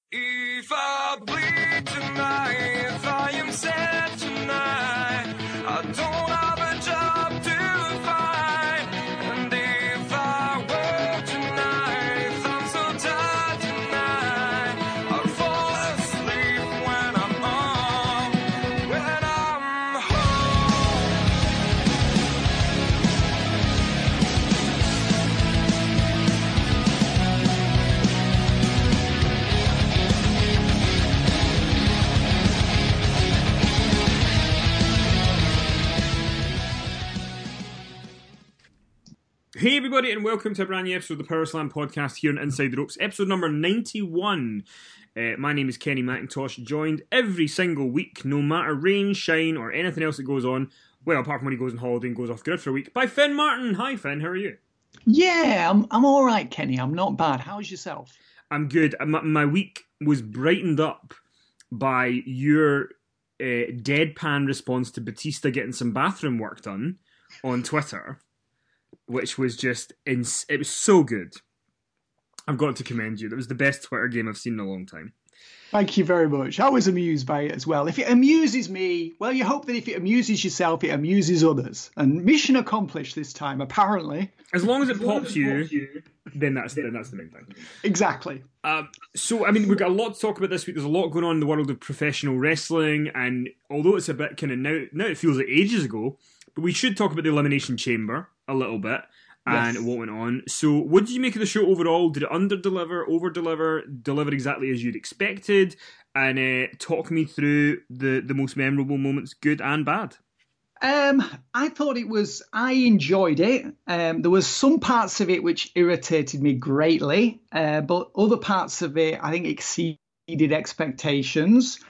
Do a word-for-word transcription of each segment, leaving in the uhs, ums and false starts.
If I bleed tonight, if I am sad tonight, I don't have a job to find. And if I work tonight, if I'm so tired tonight, I'll fall asleep when I'm home, when I'm Hey everybody, and welcome to a brand new episode of the Power Slam podcast here on Inside the Ropes, episode number ninety-one. Uh, my name is Kenny McIntosh, joined every single week, no matter rain, shine, or anything else that goes on, well, apart from when he goes on holiday and goes off grid for a week, by Finn Martin. Hi Finn, how are you? Yeah, I'm I'm all right, Kenny. I'm not bad. How's yourself? I'm good. My, my week was brightened up by your uh, deadpan response to Batista getting some bathroom work done on Twitter, which was just, ins- it was so good. I've got to commend you. That was the best Twitter game I've seen in a long time. Thank you very much. I was amused by it as well. If it amuses me, well, you hope that if it amuses yourself, it amuses others. And mission accomplished this time, apparently. As long as it pops you, then that's then that's the main thing. Exactly. Um, so, I mean, we've got a lot to talk about this week. There's a lot going on in the world of professional wrestling, and although it's a bit kind of now, now it feels like ages ago, but we should talk about the Elimination Chamber a little bit and Yes. what went on. So, what did you make of the show overall? Did it under-deliver, over-deliver, deliver exactly as you'd expected? And uh, talk me through the, the most memorable moments, good and bad. Um, I thought it was, I enjoyed it. Um, there was some parts of it which irritated me greatly, uh, but other parts of it, I think, exceeded expectations.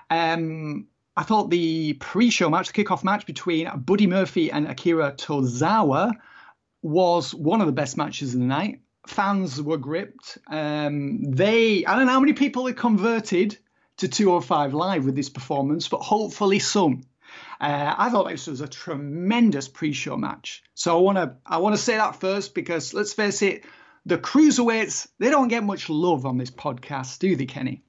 Um, I thought the pre-show match, the kickoff match between Buddy Murphy and Akira Tozawa was one of the best matches of the night. Fans were gripped. Um, they, I don't know how many people had converted to two oh five Live with this performance, but hopefully some. Uh, I thought this was a tremendous pre-show match. So I want to I want to say that first, because let's face it, the cruiserweights, they don't get much love on this podcast, do they, Kenny?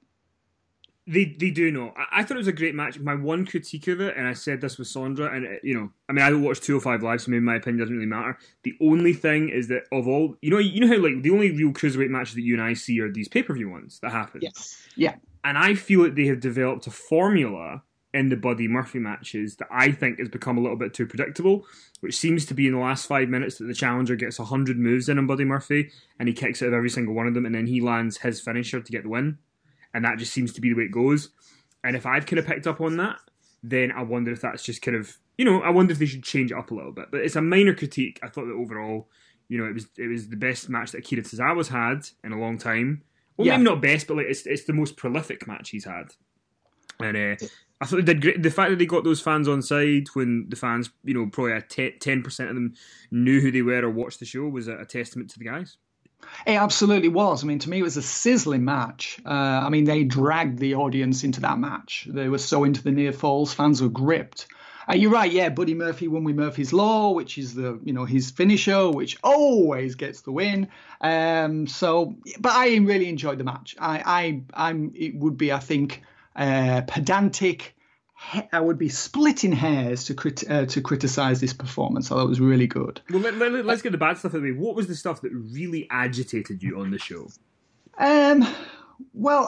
They they do know. I, I thought it was a great match. My one critique of it, and I said this with Sondra, and, uh, you know, I mean, I don't watch two oh five Live, so maybe my opinion doesn't really matter. The only thing is that of all, you know, you know how, like, the only real cruiserweight matches that you and I see are these pay-per-view ones that happen. Yes. Yeah. And I feel that they have developed a formula in the Buddy Murphy matches that I think has become a little bit too predictable, which seems to be in the last five minutes that the challenger gets one hundred moves in on Buddy Murphy, and he kicks out of every single one of them, and then he lands his finisher to get the win. And that just seems to be the way it goes. And if I've kind of picked up on that, then I wonder if that's just kind of, you know, I wonder if they should change it up a little bit. But it's a minor critique. I thought that overall, you know, it was it was the best match that Akira Tozawa's had in a long time. Well, Yeah. maybe not best, but like it's it's the most prolific match he's had. And uh, I thought they did great. The fact that they got those fans on side when the fans, you know, probably a ten percent of them knew who they were or watched the show was a, a testament to the guys. It absolutely was. I mean, to me, it was a sizzling match. Uh, I mean, they dragged the audience into that match. They were so into the near falls. Fans were gripped. Uh, you're right. Yeah, Buddy Murphy won with Murphy's Law, which is the, you know, his finisher, which always gets the win. Um, so, but I really enjoyed the match. I, I, I'm. It would be, I think, uh, pedantic. I would be splitting hairs to crit- uh, to criticize this performance. I thought it was really good. Well, let, let, let's get the bad stuff out of the way. What was the stuff that really agitated you on the show? Um, well,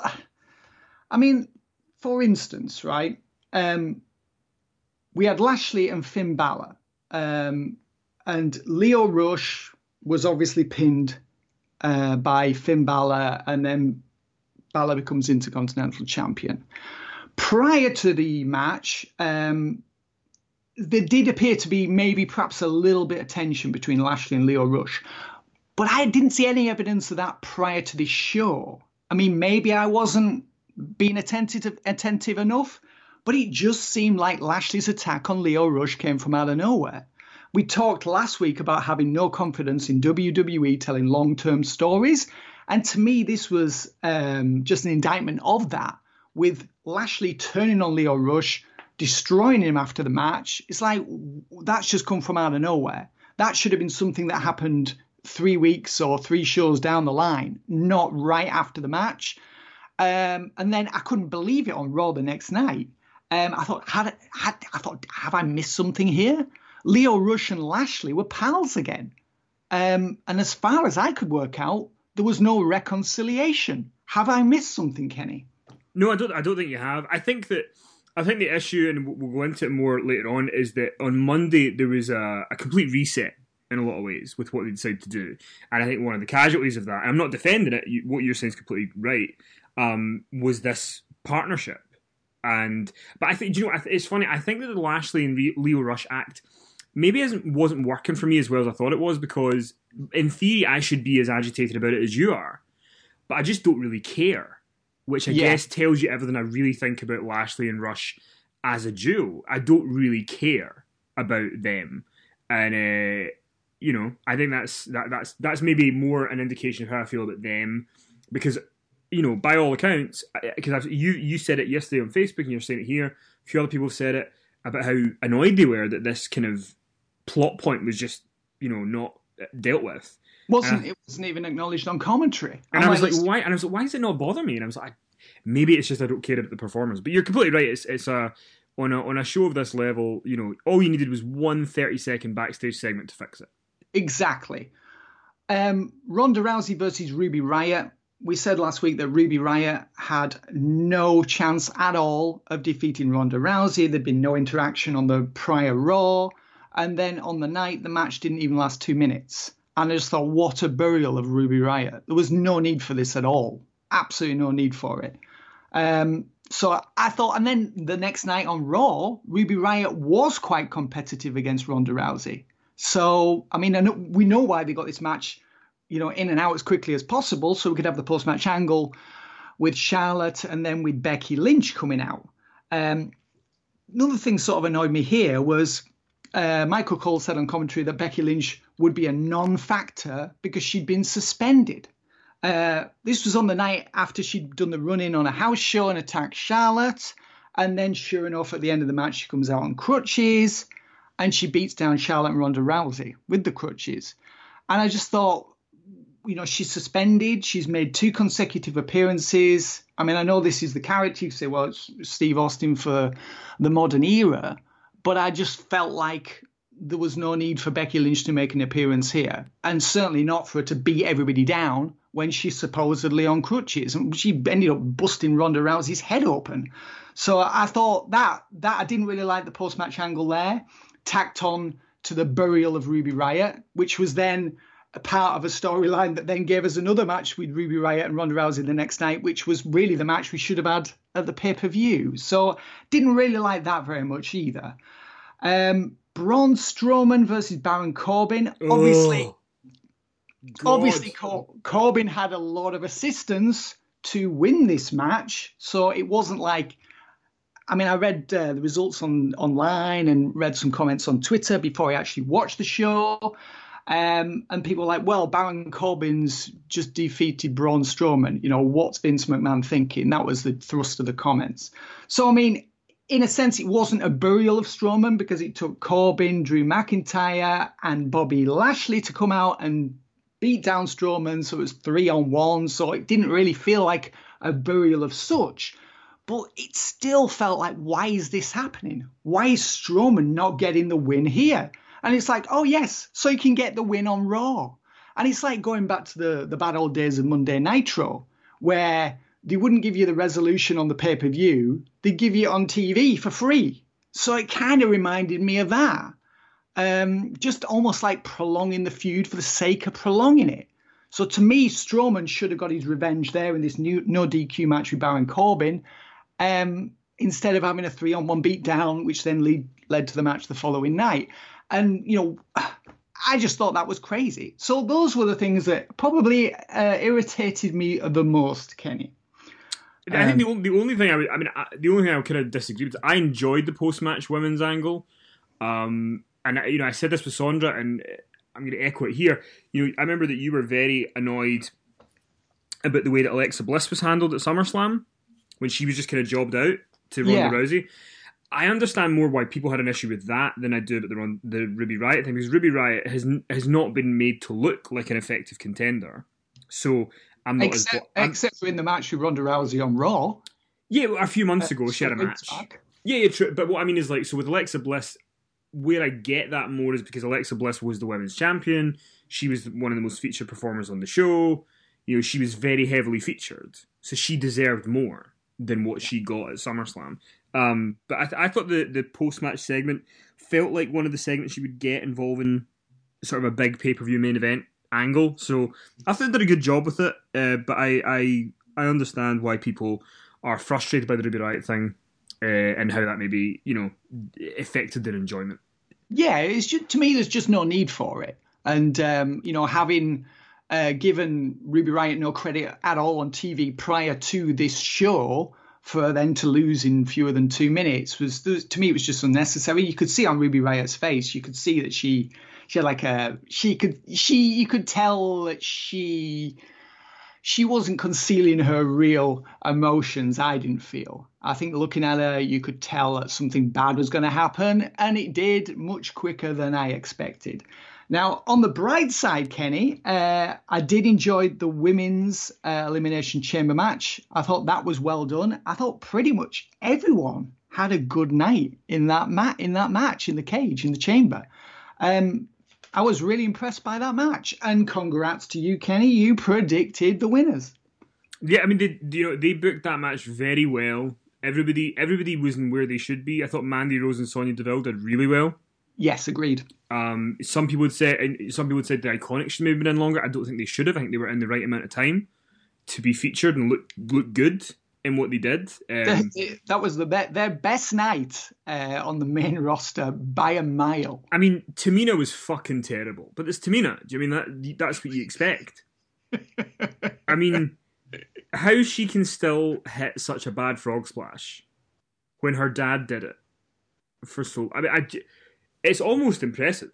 I mean, for instance, right, um, we had Lashley and Finn Balor, um, and Leo Rush was obviously pinned uh, by Finn Balor, and then Balor becomes Intercontinental Champion. Prior to the match, um, there did appear to be maybe perhaps a little bit of tension between Lashley and Leo Rush. But I didn't see any evidence of that prior to this show. I mean, maybe I wasn't being attentive, attentive enough, but it just seemed like Lashley's attack on Leo Rush came from out of nowhere. We talked last week about having no confidence in W W E telling long-term stories. And to me, this was um, just an indictment of that, with Lashley turning on Leo Rush, destroying him after the match. It's like, that's just come from out of nowhere. That should have been something that happened three weeks or three shows down the line, not right after the match. Um, and then I couldn't believe it on Raw the next night. Um, I thought, had, had, I thought, have I missed something here? Lio Rush and Lashley were pals again. Um, and as far as I could work out, there was no reconciliation. Have I missed something, Kenny? No, I don't. I don't think you have. I think that I think the issue, and we'll go into it more later on, is that on Monday there was a, a complete reset in a lot of ways with what they decided to do, and I think one of the casualties of that, and I'm not defending it. You, what you're saying is completely right. Um, was this partnership, and but I think, do you know, it's funny. I think that the Lashley and Lio Rush act maybe isn't wasn't working for me as well as I thought it was, because in theory I should be as agitated about it as you are, but I just don't really care, which I yeah. guess tells you everything I really think about Lashley and Rush as a duo. I don't really care about them, and uh, you know, I think that's that, that's that's maybe more an indication of how I feel about them, because, you know, by all accounts, because you you said it yesterday on Facebook, and you're saying it here. A few other people have said it about how annoyed they were that this kind of plot point was just, you know, not dealt with. Wasn't I, it wasn't even acknowledged on commentary? And I'm I was like, like, why? And I was like, why does it not bother me? And I was like, maybe it's just I don't care about the performance. But you're completely right. It's it's a on a on a show of this level, you know, all you needed was one thirty second backstage segment to fix it. Exactly. Um, Ronda Rousey versus Ruby Riott. We said last week that Ruby Riott had no chance at all of defeating Ronda Rousey. There'd been no interaction on the prior Raw. And then on the night, the match didn't even last two minutes. And I just thought, what a burial of Ruby Riott. There was no need for this at all. Absolutely no need for it. Um, so I thought, and then the next night on Raw, Ruby Riott was quite competitive against Ronda Rousey. So, I mean, I know, we know why they got this match, you know, in and out as quickly as possible, so we could have the post-match angle with Charlotte and then with Becky Lynch coming out. Um, another thing sort of annoyed me here was uh, Michael Cole said on commentary that Becky Lynch would be a non-factor because she'd been suspended. Uh, this was on the night after she'd done the run-in on a house show and attacked Charlotte. And then, sure enough, at the end of the match, she comes out on crutches and she beats down Charlotte and Ronda Rousey with the crutches. And I just thought, you know, she's suspended. She's made two consecutive appearances. I mean, I know this is the character. You say, well, it's Steve Austin for the modern era. But I just felt like there was no need for Becky Lynch to make an appearance here. And certainly not for her to beat everybody down when she's supposedly on crutches. And she ended up busting Ronda Rousey's head open. So I thought that, that I didn't really like the post-match angle there. Tacked on to the burial of Ruby Riott, which was then a part of a storyline that then gave us another match with Ruby Riott and Ronda Rousey the next night, which was really the match we should have had at the pay-per-view. So didn't really like that very much either. Um, Braun Strowman versus Baron Corbin. Obviously, oh, obviously Cor- Corbin had a lot of assistance to win this match. So it wasn't like, I mean, I read uh, the results on online and read some comments on Twitter before I actually watched the show. Um, and people were like, well, Baron Corbin's just defeated Braun Strowman. You know, what's Vince McMahon thinking? That was the thrust of the comments. So, I mean, in a sense, it wasn't a burial of Strowman because it took Corbin, Drew McIntyre and Bobby Lashley to come out and beat down Strowman. So it was three on one. So it didn't really feel like a burial of such. But it still felt like, why is this happening? Why is Strowman not getting the win here? And it's like, oh, yes, so you can get the win on Raw. And it's like going back to the, the bad old days of Monday Nitro, where they wouldn't give you the resolution on the pay-per-view. They'd give you it on T V for free. So it kind of reminded me of that. Um, just almost like prolonging the feud for the sake of prolonging it. So to me, Strowman should have got his revenge there in this new no D Q match with Baron Corbin, um, instead of having a three-on-one beatdown, which then lead, led to the match the following night. And, you know, I just thought that was crazy. So those were the things that probably uh, irritated me the most, Kenny. I um, think the only, the only thing I would, I mean, I, the only thing I would kind of disagree with, I enjoyed the post-match women's angle. Um, and, you know, I said this with Sondra, and I'm going to echo it here. You know, I remember that you were very annoyed about the way that Alexa Bliss was handled at SummerSlam when she was just kind of jobbed out to Ronda yeah. Rousey. I understand more why people had an issue with that than I do about the the Ruby Riott thing, because Ruby Riott has has not been made to look like an effective contender. So I'm not except, as. I'm, except for in the match with Ronda Rousey on Raw. Yeah, a few months Uh, ago she had a so match. back. Yeah, yeah, true. But what I mean is like, so with Alexa Bliss, where I get that more is because Alexa Bliss was the women's champion. She was one of the most featured performers on the show. You know, she was very heavily featured, so she deserved more than what she got at SummerSlam. Um, but I, th- I thought the, the post match segment felt like one of the segments you would get involving sort of a big pay per view main event angle. So I think they did a good job with it. Uh, but I, I I understand why people are frustrated by the Ruby Riott thing uh, and how that maybe you know affected their enjoyment. Yeah, it's just, to me, there's just no need for it. And, um, you know, having uh, given Ruby Riott no credit at all on T V prior to this show, for them to lose in fewer than two minutes was, to me, it was just unnecessary. You could see on Ruby Riott's face, you could see that she, she had like a, she could, she, you could tell that she, she wasn't concealing her real emotions, I didn't feel. I think looking at her, you could tell that something bad was going to happen, and it did much quicker than I expected. Now, on the bright side, Kenny, uh, I did enjoy the women's uh, Elimination Chamber match. I thought that was well done. I thought pretty much everyone had a good night in that, ma- in that match, in the cage, in the chamber. Um, I was really impressed by that match, and congrats to you, Kenny. You predicted the winners. Yeah, I mean, they you know they booked that match very well. Everybody, everybody was in where they should be. I thought Mandy Rose and Sonya Deville did really well. Yes, agreed. Um, some people would say, and some people would say the Iconics should have been in longer. I don't think they should have. I think they were in the right amount of time to be featured and look look good in what they did. Um, that was the be- their best night uh, on the main roster by a mile. I mean, Tamina was fucking terrible, but it's Tamina. Do you mean that? That's what you expect. I mean, how she can still hit such a bad frog splash when her dad did it for so. I mean, I, it's almost impressive.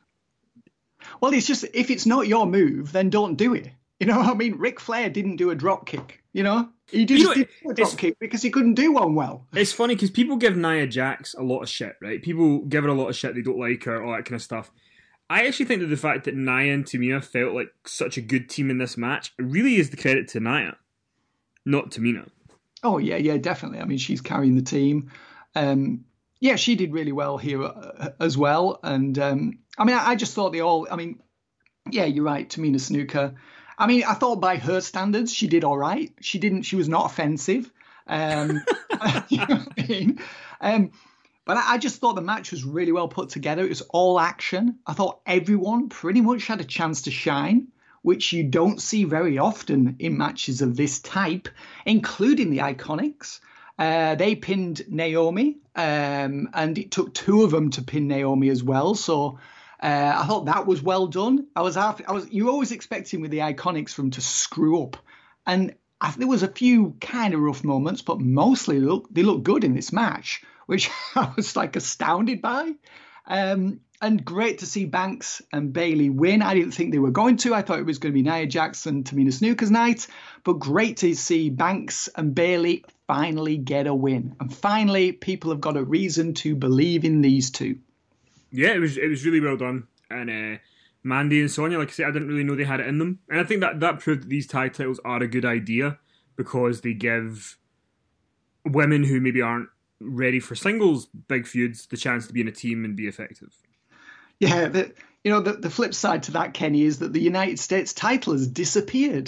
Well, it's just if it's not your move, then don't do it. You know what I mean? Ric Flair didn't do a drop kick. You know, he just you know, didn't do a drop kick because he couldn't do one well. It's funny because people give Nia Jax a lot of shit, right? People give her a lot of shit. They don't like her, all that kind of stuff. I actually think that the fact that Nia and Tamina felt like such a good team in this match really is the credit to Nia, not Tamina. Oh yeah, yeah, definitely. I mean, she's carrying the team. Um, yeah, she did really well here uh, as well. And um, I mean, I, I just thought they all. I mean, yeah, you're right, Tamina Snuka. I mean, I thought by her standards, she did all right. She didn't. She was not offensive. Um, you know what I mean? Um, but I, I just thought the match was really well put together. It was all action. I thought everyone pretty much had a chance to shine, which you don't see very often in matches of this type, including the Iconics. Uh, they pinned Naomi, um, and it took two of them to pin Naomi as well. So. Uh, I thought that was well done. I was after, I was you always expecting with the Iconics for them to screw up, and I, there was a few kind of rough moments, but mostly look they look good in this match, which I was like astounded by. Um, and great to see Banks and Bayley win. I didn't think they were going to. I thought it was going to be Nia Jax and Tamina Snuka's night, but great to see Banks and Bayley finally get a win, and finally people have got a reason to believe in these two. Yeah, it was it was really well done. And uh, Mandy and Sonya, like I said, I didn't really know they had it in them. And I think that, that proved that these tag titles are a good idea because they give women who maybe aren't ready for singles big feuds the chance to be in a team and be effective. Yeah, the, you know, the, the flip side to that, Kenny, is that the United States title has disappeared.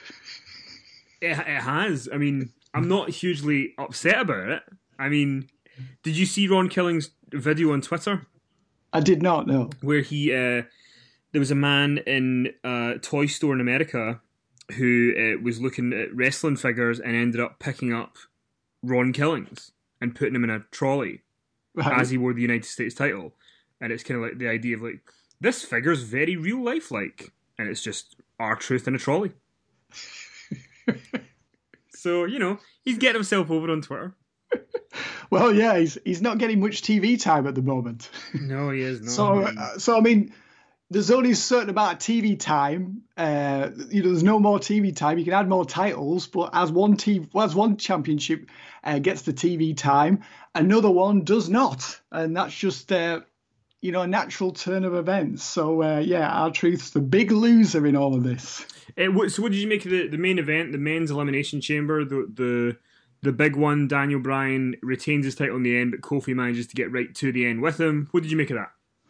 It, it has. I mean, I'm not hugely upset about it. I mean, did you see Ron Killing's video on Twitter? I did not know. Where he, uh, there was a man in a toy store in America who uh, was looking at wrestling figures and ended up picking up Ron Killings and putting him in a trolley Right. as he wore the United States title. And it's kind of like the idea of like, this figure's very real life like. And it's just R-Truth in a trolley. So, you know, he's getting himself over on Twitter. Well, yeah, he's he's not getting much T V time at the moment. No, he is not. So, uh, so I mean, there's only a certain amount of T V time. Uh, you know, there's no more T V time. You can add more titles, but as one T V, as one championship uh, gets the T V time, another one does not, and that's just uh, you know, a natural turn of events. So uh, yeah, R-Truth's the big loser in all of this. Uh, what, so, what did you make of the, the main event, the men's elimination chamber, the the the big one? Daniel Bryan retains his title in the end, but Kofi manages to get right to the end with him. What did you make of that?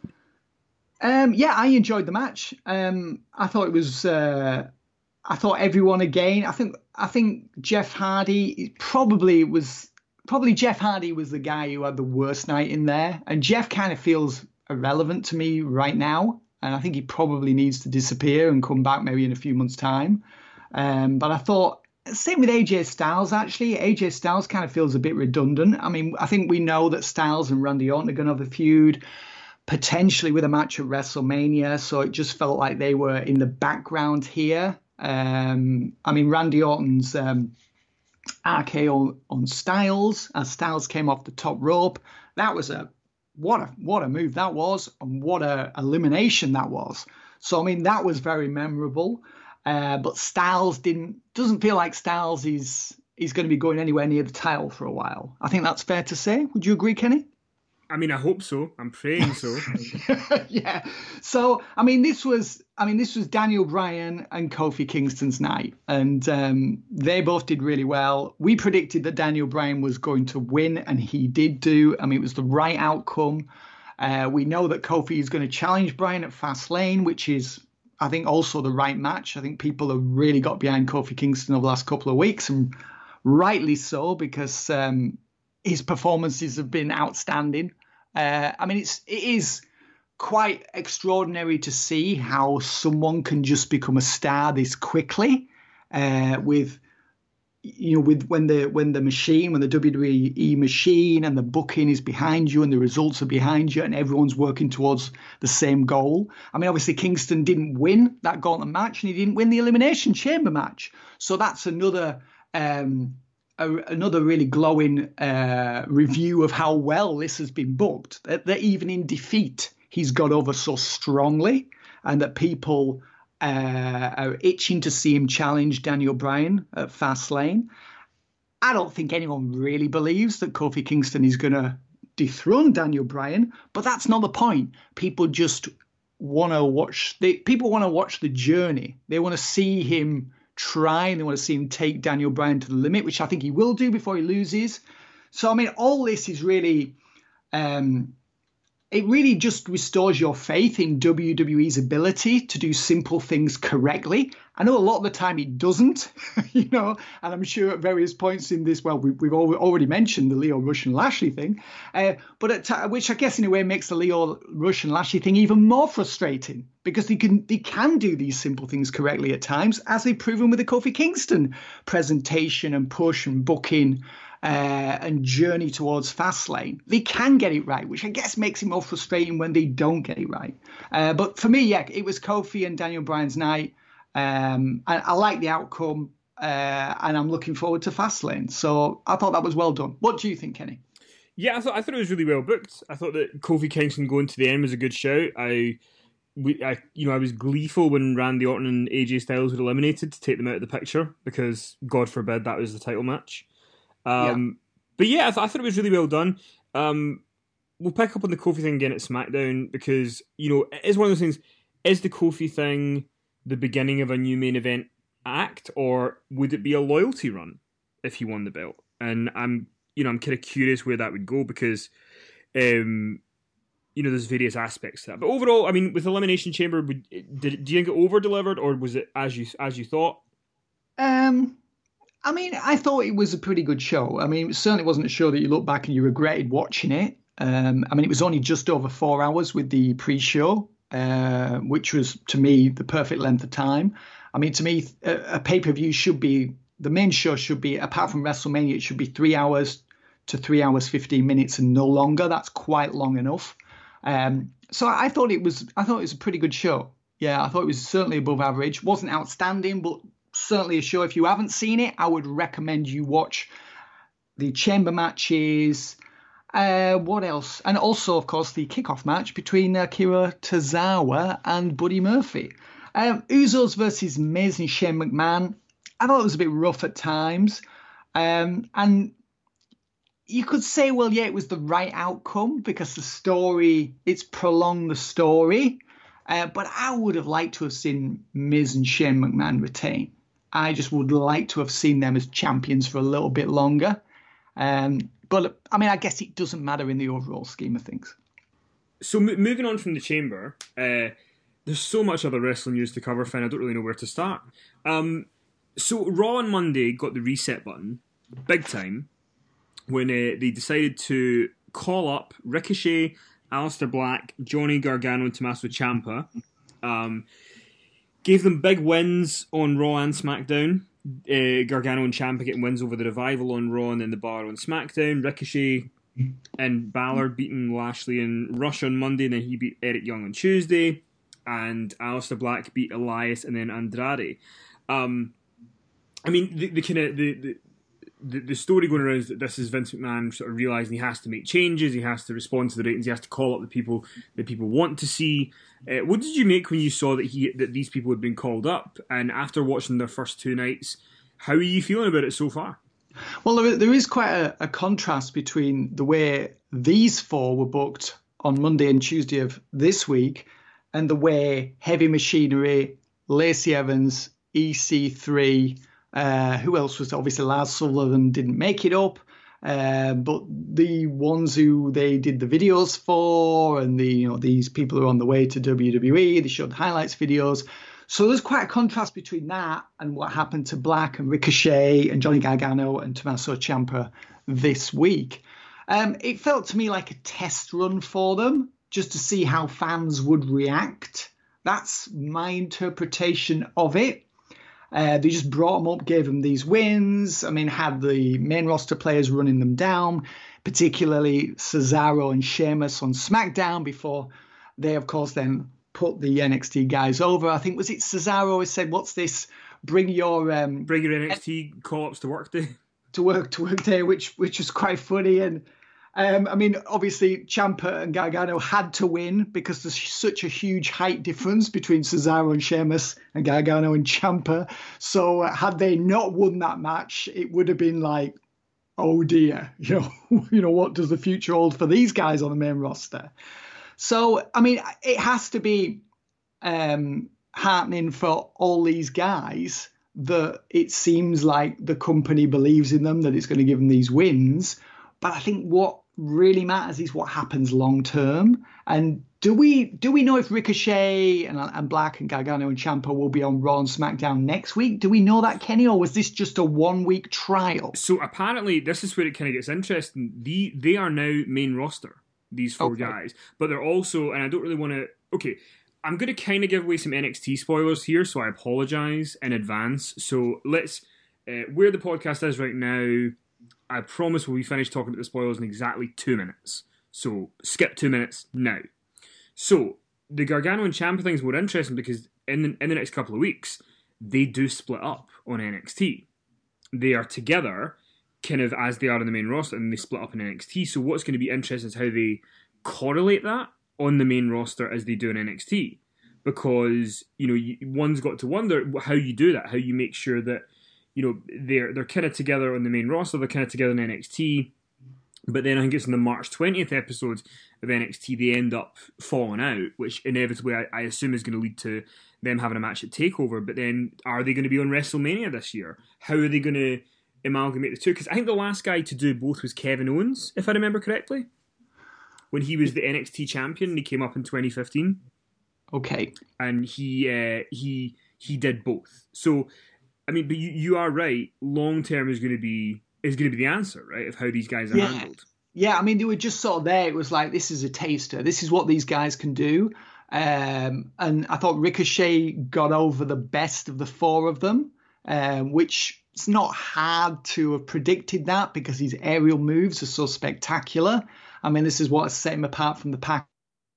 Um, yeah, I enjoyed the match. Um, I thought it was. Uh, I thought everyone again. I think. I think Jeff Hardy probably was. Probably Jeff Hardy was the guy who had the worst night in there, and Jeff kind of feels irrelevant to me right now, and I think he probably needs to disappear and come back maybe in a few months' time. Um, but I thought. Same with A J Styles, actually. A J Styles kind of feels a bit redundant. I mean, I think we know that Styles and Randy Orton are going to have a feud, potentially with a match at WrestleMania. So it just felt like they were in the background here. Um, I mean, Randy Orton's um, R K O on Styles, as Styles came off the top rope. That was a what a what a move that was, and what a elimination that was. So I mean, that was very memorable. Uh, but Styles didn't doesn't feel like Styles is is going to be going anywhere near the title for a while. I think that's fair to say. Would you agree, Kenny? I mean, I hope so. I'm praying so. Yeah. So I mean, this was I mean this was Daniel Bryan and Kofi Kingston's night, and um, they both did really well. We predicted that Daniel Bryan was going to win, and he did do. I mean, it was the right outcome. Uh, we know that Kofi is going to challenge Bryan at Fastlane, which is, I think, also the right match. I think people have really got behind Kofi Kingston over the last couple of weeks, and rightly so, because um, his performances have been outstanding. Uh, I mean, it's it is quite extraordinary to see how someone can just become a star this quickly. Uh, with you know, with when the when the machine, when the W W E machine and the booking is behind you and the results are behind you and everyone's working towards the same goal. I mean, obviously Kingston didn't win that gauntlet match and he didn't win the Elimination Chamber match. So that's another um, a, another really glowing uh, review of how well this has been booked. That, that even in defeat, he's got over so strongly, and that people Uh, are itching to see him challenge Daniel Bryan at Fastlane. I don't think anyone really believes that Kofi Kingston is going to dethrone Daniel Bryan, but that's not the point. People just want to watch. They, people want to watch the journey. They want to see him try, and they want to see him take Daniel Bryan to the limit, which I think he will do before he loses. So, I mean, all this is really. Um, It really just restores your faith in W W E's ability to do simple things correctly. I know a lot of the time it doesn't, you know, and I'm sure at various points in this, well, we, we've already mentioned the Lio Rush and Lashley thing, uh, but at t- which I guess in a way makes the Lio Rush and Lashley thing even more frustrating, because they can they can do these simple things correctly at times, as they've proven with the Kofi Kingston presentation and push and booking. Uh, and journey towards Fastlane. They can get it right, which I guess makes it more frustrating when they don't get it right. Uh, but for me, yeah, it was Kofi and Daniel Bryan's night. Um, I, I like the outcome, uh, and I'm looking forward to Fastlane. So I thought that was well done. What do you think, Kenny? Yeah, I thought I thought it was really well booked. I thought that Kofi Kingston going to the end was a good shout. I, we, I, you know, I was gleeful when Randy Orton and A J Styles were eliminated to take them out of the picture, because God forbid that was the title match. Um, yeah. But yeah, I, th- I thought it was really well done. Um, we'll pick up on the Kofi thing again at SmackDown, because, you know, it is one of those things. Is the Kofi thing the beginning of a new main event act, or would it be a loyalty run if he won the belt? And I'm, you know, I'm kind of curious where that would go, because, um, you know, there's various aspects to that. But overall, I mean, with Elimination Chamber, would, did do you think it over delivered, or was it as you as you thought? Um. I mean, I thought it was a pretty good show. I mean, it certainly wasn't a show that you look back and you regretted watching it. Um, I mean, it was only just over four hours with the pre-show, uh, which was, to me, the perfect length of time. I mean, to me, a, a pay-per-view should be, the main show should be, apart from WrestleMania, it should be three hours to three hours, fifteen minutes and no longer. That's quite long enough. Um, so I thought it was, I thought it was a pretty good show. Yeah, I thought it was certainly above average. Wasn't outstanding, but certainly a show. If you haven't seen it, I would recommend you watch the chamber matches. Uh, what else? And also, of course, the kickoff match between Akira Tozawa and Buddy Murphy. Um, Usos versus Miz and Shane McMahon. I thought it was a bit rough at times. Um, and you could say, well, yeah, it was the right outcome because the story, it's prolonged the story. Uh, but I would have liked to have seen Miz and Shane McMahon retain. I just would like to have seen them as champions for a little bit longer. Um, but, I mean, I guess it doesn't matter in the overall scheme of things. So m- moving on from the Chamber, uh, there's so much other wrestling news to cover, Finn, I don't really know where to start. Um, so Raw on Monday got the reset button, big time, when uh, they decided to call up Ricochet, Aleister Black, Johnny Gargano and Tommaso Ciampa. Um, gave them big wins on Raw and SmackDown. Uh, Gargano and Ciampa getting wins over the Revival on Raw and then the Bar on SmackDown. Ricochet and Balor beating Lashley and Rush on Monday, and then he beat Eric Young on Tuesday. And Aleister Black beat Elias and then Andrade. Um, I mean, the, the kind of the, the The, the story going around is that this is Vince McMahon sort of realising he has to make changes, he has to respond to the ratings, he has to call up the people that people want to see. Uh, what did you make when you saw that he that these people had been called up? And after watching their first two nights, how are you feeling about it so far? Well, there, there is quite a, a contrast between the way these four were booked on Monday and Tuesday of this week and the way Heavy Machinery, Lacey Evans, E C three, Uh, who else was obviously Lars Sullivan didn't make it up, uh, but the ones who they did the videos for, and the you know these people who are on the way to W W E, they showed highlights videos. So there's quite a contrast between that and what happened to Black and Ricochet and Johnny Gargano and Tommaso Ciampa this week. Um, it felt to me like a test run for them, just to see how fans would react. That's my interpretation of it. Uh, they just brought them up, gave them these wins. I mean, had the main roster players running them down, particularly Cesaro and Sheamus on SmackDown before they, of course, then put the N X T guys over. I think, was it Cesaro who said, what's this? Bring your... Um, Bring your N X T call-ups to work day. To work, to work day, which, which was quite funny. And Um, I mean, obviously, Ciampa and Gargano had to win because there's such a huge height difference between Cesaro and Sheamus and Gargano and Ciampa. So uh, had they not won that match, it would have been like, oh dear, you know, you know, what does the future hold for these guys on the main roster? So, I mean, it has to be um, heartening for all these guys that it seems like the company believes in them, that it's going to give them these wins. But I think what really matters is what happens long term. And do we do we know if Ricochet and, and Black and Gargano and Ciampa will be on Raw and SmackDown next week? Do we know that, Kenny, or was this just a one week trial? So apparently, this is where it kind of gets interesting. The they are now main roster, these four Okay. guys, but they're also, and I don't really want to. Okay, I'm going to kind of give away some N X T spoilers here, so I apologize in advance. So let's uh, where the podcast is right now. I promise we'll be finished talking about the spoilers in exactly two minutes. So skip two minutes now. So the Gargano and Ciampa thing is more interesting because in the, in the next couple of weeks, they do split up on N X T. They are together, kind of as they are in the main roster, and they split up in N X T. So what's going to be interesting is how they correlate that on the main roster as they do in N X T. Because, you know, you, one's got to wonder how you do that, how you make sure that, you know, they're they're kind of together on the main roster, they're kind of together in N X T, but then I think it's in the March twentieth episodes of N X T they end up falling out, which inevitably I, I assume is going to lead to them having a match at TakeOver. But then are they going to be on WrestleMania this year? How are they going to amalgamate the two? Because I think the last guy to do both was Kevin Owens, if I remember correctly, when he was the N X T champion and he came up in twenty fifteen. Okay. And he uh, he he did both. So I mean, but you, you are right. Long term is going to be is going to be the answer, right? Of how these guys are Yeah. handled. Yeah, I mean, they were just sort of there. It was like, this is a taster. This is what these guys can do. Um, and I thought Ricochet got over the best of the four of them, um, which it's not hard to have predicted that because his aerial moves are so spectacular. I mean, this is what has set him apart from the pack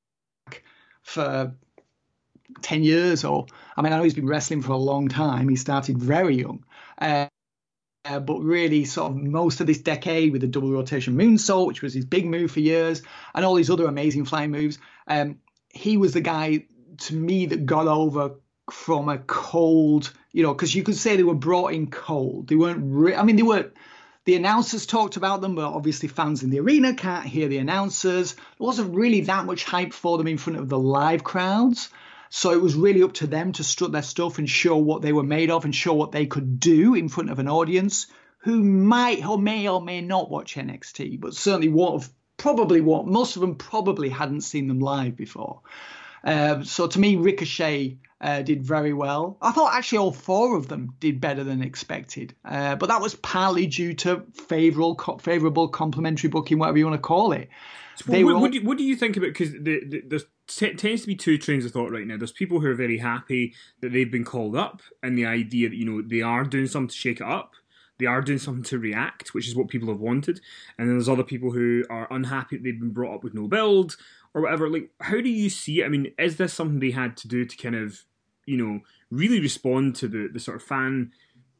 for ten years. Or, I mean, I know he's been wrestling for a long time. He started very young. Uh, Uh, but really sort of most of this decade with the double rotation moonsault, which was his big move for years, and all these other amazing flying moves. Um, he was the guy, to me, that got over from a cold, you know, because you could say they were brought in cold. They weren't, re- I mean, they were the announcers talked about them, but obviously fans in the arena can't hear the announcers. There wasn't really that much hype for them in front of the live crowds. So it was really up to them to strut their stuff and show what they were made of and show what they could do in front of an audience who might or may or may not watch N X T, but certainly won't have, probably won't. Most of them probably hadn't seen them live before. Uh, so to me, Ricochet uh, did very well. I thought actually all four of them did better than expected. Uh, but that was partly due to favourable, favourable complimentary booking, whatever you want to call it. So what, all... what, do you, what do you think about, because the, the, there t- tends to be two trains of thought right now. There's people who are very happy that they've been called up, and the idea that, you know, they are doing something to shake it up. They are doing something to react, which is what people have wanted. And then there's other people who are unhappy that they've been brought up with no build or whatever. Like, how do you see it? I mean, is this something they had to do to kind of, you know, really respond to the, the sort of fan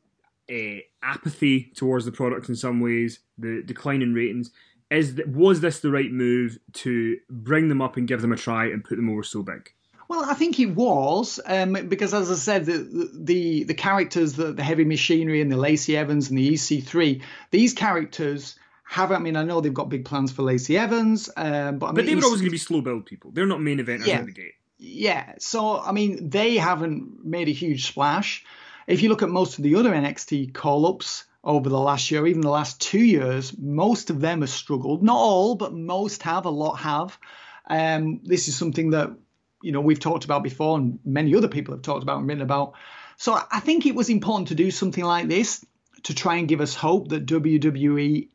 uh, apathy towards the product in some ways, the decline in ratings? Is that, was this the right move to bring them up and give them a try and put them over so big? Well, I think it was, um, because as I said, the the, the characters, the, the Heavy Machinery and the Lacey Evans and the E C three, these characters have, I mean, I know they've got big plans for Lacey Evans, um, but I mean, but they were E C- always going to be slow build people. They're not main eventers yeah, out of the gate. Yeah, so, I mean, they haven't made a huge splash. If you look at most of the other N X T call-ups over the last year, even the last two years, most of them have struggled. Not all, but most have, a lot have. Um, this is something that, you know, we've talked about before and many other people have talked about and written about. So I think it was important to do something like this to try and give us hope that W W E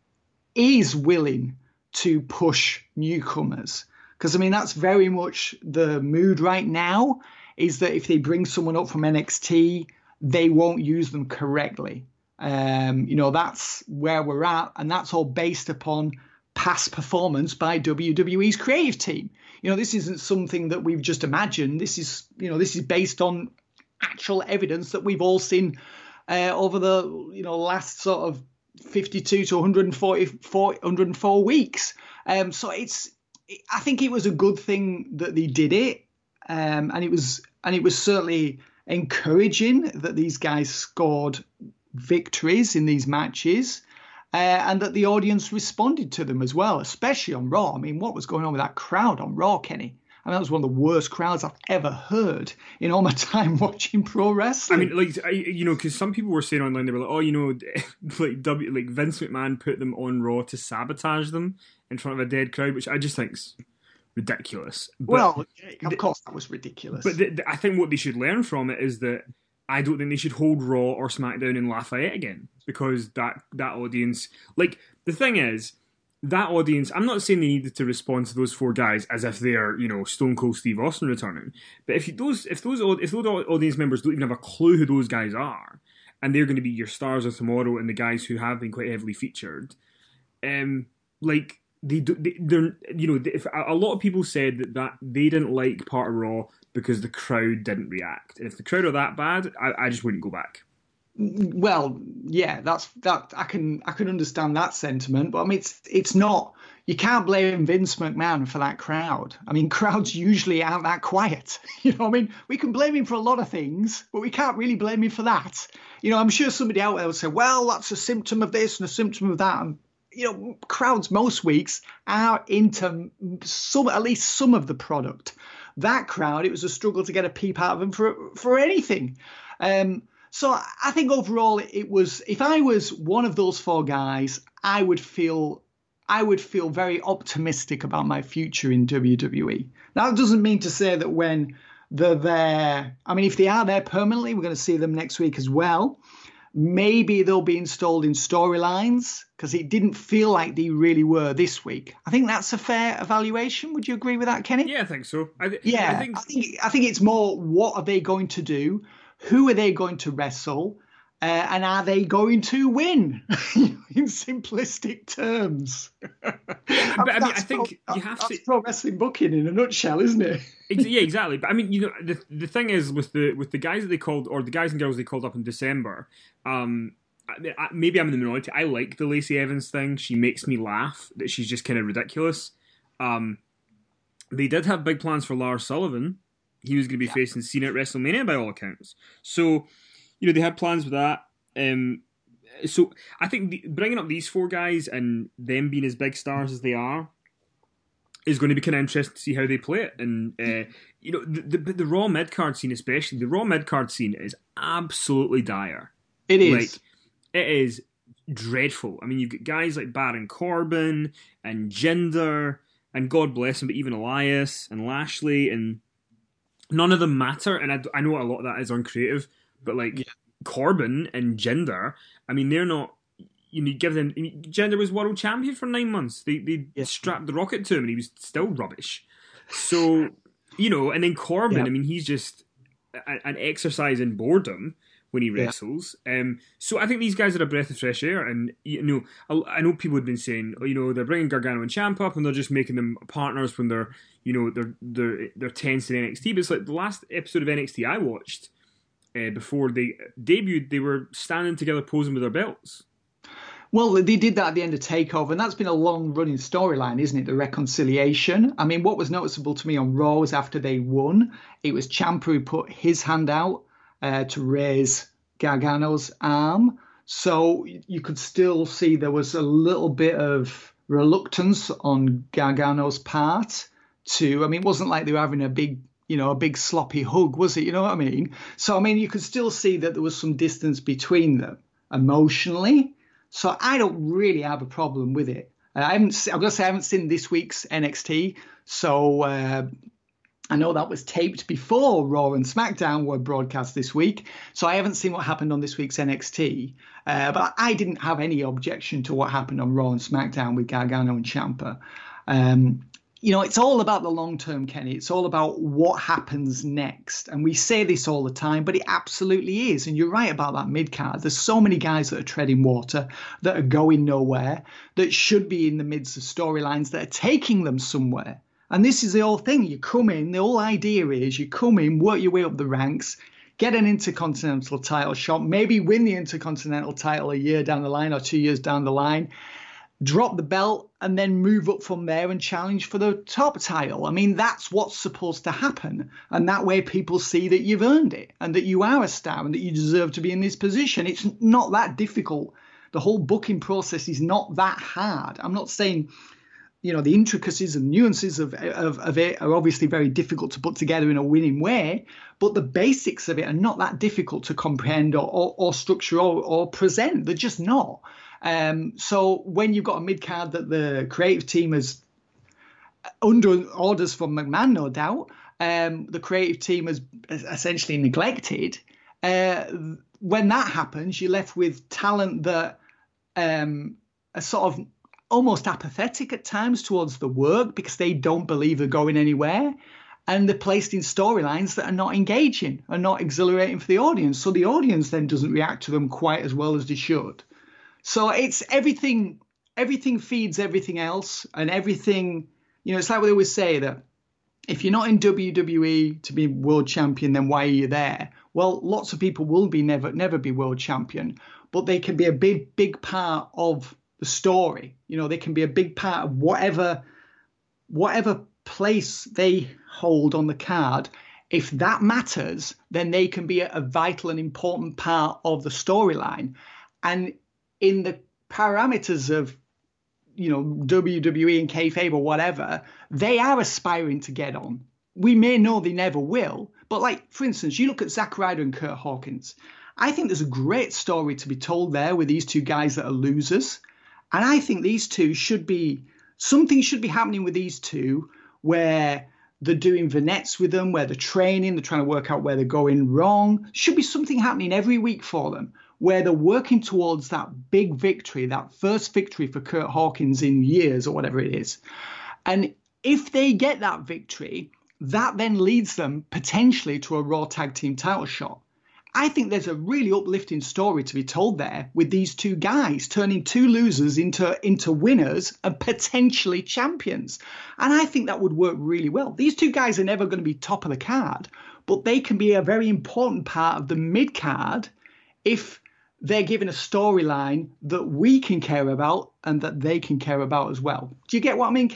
is willing to push newcomers. Because, I mean, that's very much the mood right now, is that if they bring someone up from N X T, they won't use them correctly. Um, you know, that's where we're at. And that's all based upon past performance by W W E's creative team. You know, this isn't something that we've just imagined. This is, you know, this is based on actual evidence that we've all seen uh, over the, you know, last sort of fifty-two to one forty, one hundred four weeks. Um, so it's, I think it was a good thing that they did it, um, and it was, and it was certainly encouraging that these guys scored victories in these matches. Uh, and that the audience responded to them as well, especially on Raw. I mean, what was going on with that crowd on Raw, Kenny? I mean, that was one of the worst crowds I've ever heard in all my time watching pro wrestling. I mean, like, I, you know, because some people were saying online, they were like, oh, you know, like W, like Vince McMahon put them on Raw to sabotage them in front of a dead crowd, which I just think's ridiculous. But well, of course, that was ridiculous. But the, the, I think what they should learn from it is that I don't think they should hold Raw or SmackDown in Lafayette again, because that, that audience, like, the thing is, that audience, I'm not saying they needed to respond to those four guys as if they're, you know, Stone Cold Steve Austin returning, but if you, those if those if those audience members don't even have a clue who those guys are, and they're going to be your stars of tomorrow and the guys who have been quite heavily featured, um, like they do, they, they're, you know, if a lot of people said that, that they didn't like part of Raw because the crowd didn't react. And if the crowd are that bad, I, I just wouldn't go back. Well, yeah, that's that. I can I can understand that sentiment, but I mean, it's it's not. You can't blame Vince McMahon for that crowd. I mean, crowds usually aren't that quiet. You know, I mean, we can blame him for a lot of things, but we can't really blame him for that. You know, I'm sure somebody out there will say, well, that's a symptom of this and a symptom of that. And, you know, crowds most weeks are into some, at least some of the product. That crowd, it was a struggle to get a peep out of them for for anything. Um, so I think overall it was, if I was one of those four guys, I would feel I would feel very optimistic about my future in W W E. Now, that doesn't mean to say that when they're there, I mean, if they are there permanently, we're going to see them next week as well. Maybe they'll be installed in storylines, because it didn't feel like they really were this week. I think that's a fair evaluation. Would you agree with that, Kenny? Yeah, I think so. I th- yeah, I think... I think I think it's more, what are they going to do? Who are they going to wrestle? Uh, and are they going to win? In simplistic terms. But I mean, I think pro, you have that's to. Pro wrestling booking in a nutshell, isn't it? Yeah, exactly. But I mean, you know, the the thing is with the with the guys that they called, or the guys and girls they called up in December. Um, I, maybe I'm in the minority. I like the Lacey Evans thing. She makes me laugh. That she's just kind of ridiculous. Um, they did have big plans for Lars Sullivan. He was going to be yeah. facing Cena at WrestleMania by all accounts. So, you know, they had plans with that. Um, so I think the, bringing up these four guys and them being as big stars as they are is going to be kind of interesting to see how they play it. And uh, you know, the, the the Raw mid card scene, especially the Raw mid card scene, is absolutely dire. It is. Like, it is dreadful. I mean, you've got guys like Baron Corbin and Jinder, and God bless him, but even Elias and Lashley, and none of them matter. And I, I know a lot of that is uncreative, but like yeah. Corbin and Jinder, I mean, they're not. You know, give them. I mean, Jinder was world champion for nine months. They they yeah. strapped the rocket to him, and he was still rubbish. So you know, and then Corbin. Yeah. I mean, he's just a, an exercise in boredom when he wrestles. Yeah. Um, so I think these guys are a breath of fresh air. And you know, I, I know people have been saying, oh, you know, they're bringing Gargano and Ciampa up, and they're just making them partners when they're, you know, they're they're they're tense in N X T. But it's like the last episode of N X T I watched uh, before they debuted, they were standing together posing with their belts. Well, they did that at the end of TakeOver, and that's been a long-running storyline, isn't it? The reconciliation. I mean, what was noticeable to me on Raw was after they won, it was Ciampa who put his hand out uh, to raise Gargano's arm. So you could still see there was a little bit of reluctance on Gargano's part to, I mean, it wasn't like they were having a big, you know, a big sloppy hug, was it? You know what I mean? So, I mean, you could still see that there was some distance between them emotionally. So I don't really have a problem with it. I haven't. I'm gonna say I haven't seen this week's N X T, so uh, I know that was taped before Raw and SmackDown were broadcast this week. So I haven't seen what happened on this week's N X T, uh, but I didn't have any objection to what happened on Raw and SmackDown with Gargano and Ciampa. Um, You know, it's all about the long term, Kenny. It's all about what happens next. And we say this all the time, but it absolutely is. And you're right about that mid card. There's so many guys that are treading water, that are going nowhere, that should be in the midst of storylines that are taking them somewhere. And this is the whole thing. You come in, the whole idea is you come in, work your way up the ranks, get an Intercontinental title shot, maybe win the Intercontinental title a year down the line or two years down the line, drop the belt, and then move up from there and challenge for the top title. I mean, that's what's supposed to happen. And that way people see that you've earned it and that you are a star and that you deserve to be in this position. It's not that difficult. The whole booking process is not that hard. I'm not saying, you know, the intricacies and nuances of, of, of it are obviously very difficult to put together in a winning way, but the basics of it are not that difficult to comprehend or, or, or structure or, or present. They're just not. Um, so when you've got a mid-card that the creative team is under orders from McMahon, no doubt, um, the creative team has essentially neglected, uh, when that happens, you're left with talent that um, are sort of almost apathetic at times towards the work because they don't believe they're going anywhere. And they're placed in storylines that are not engaging, are not exhilarating for the audience. So the audience then doesn't react to them quite as well as they should. So it's everything, everything feeds everything else, and everything, you know, it's like what they always say that if you're not in W W E to be world champion, then why are you there? Well, lots of people will be never, never be world champion, but they can be a big, big part of the story. You know, they can be a big part of whatever, whatever place they hold on the card. If that matters, then they can be a, a vital and important part of the storyline. And in the parameters of, you know, W W E and kayfabe or whatever, they are aspiring to get on. We may know they never will, but like, for instance, you look at Zack Ryder and Kurt Hawkins. I think there's a great story to be told there with these two guys that are losers. And I think these two should be, something should be happening with these two where they're doing vignettes with them, where they're training, they're trying to work out where they're going wrong. Should be something happening every week for them, where they're working towards that big victory, that first victory for Kurt Hawkins in years or whatever it is. And if they get that victory, that then leads them potentially to a Raw Tag Team title shot. I think there's a really uplifting story to be told there with these two guys turning two losers into, into winners and potentially champions. And I think that would work really well. These two guys are never going to be top of the card, but they can be a very important part of the mid card if they're given a storyline that we can care about and that they can care about as well. Do you get what I mean, Kenny?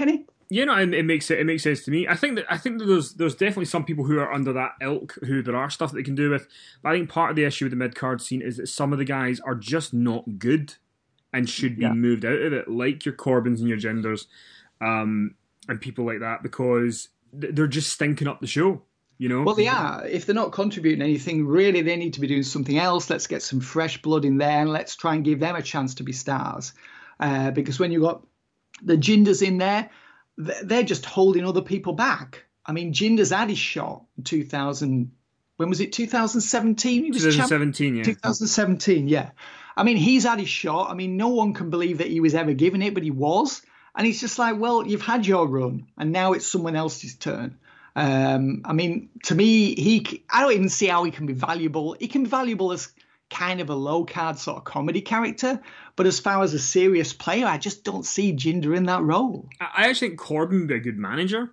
Yeah, no, it, it makes it, it makes sense to me. I think that I think that there's there's definitely some people who are under that ilk who there are stuff that they can do with. But I think part of the issue with the mid card scene is that some of the guys are just not good and should be Yeah. moved out of it, like your Corbins and your Genders, um, and people like that, because th- they're just stinking up the show. You know. Well, they are. If they're not contributing anything, really, they need to be doing something else. Let's get some fresh blood in there and let's try and give them a chance to be stars. Uh, because when you've got the Jinders in there, th- they're just holding other people back. I mean, Jinders had his shot in two thousand. When was it? two thousand seventeen? He was twenty champ- seventeen, yeah. twenty seventeen, yeah. I mean, he's had his shot. I mean, no one can believe that he was ever given it, but he was. And he's just like, well, you've had your run, and now it's someone else's turn. Um, I mean, to me, he I don't even see how he can be valuable. He can be valuable as kind of a low card sort of comedy character, but as far as a serious player, I just don't see Jinder in that role. I I actually think Corbin would be a good manager,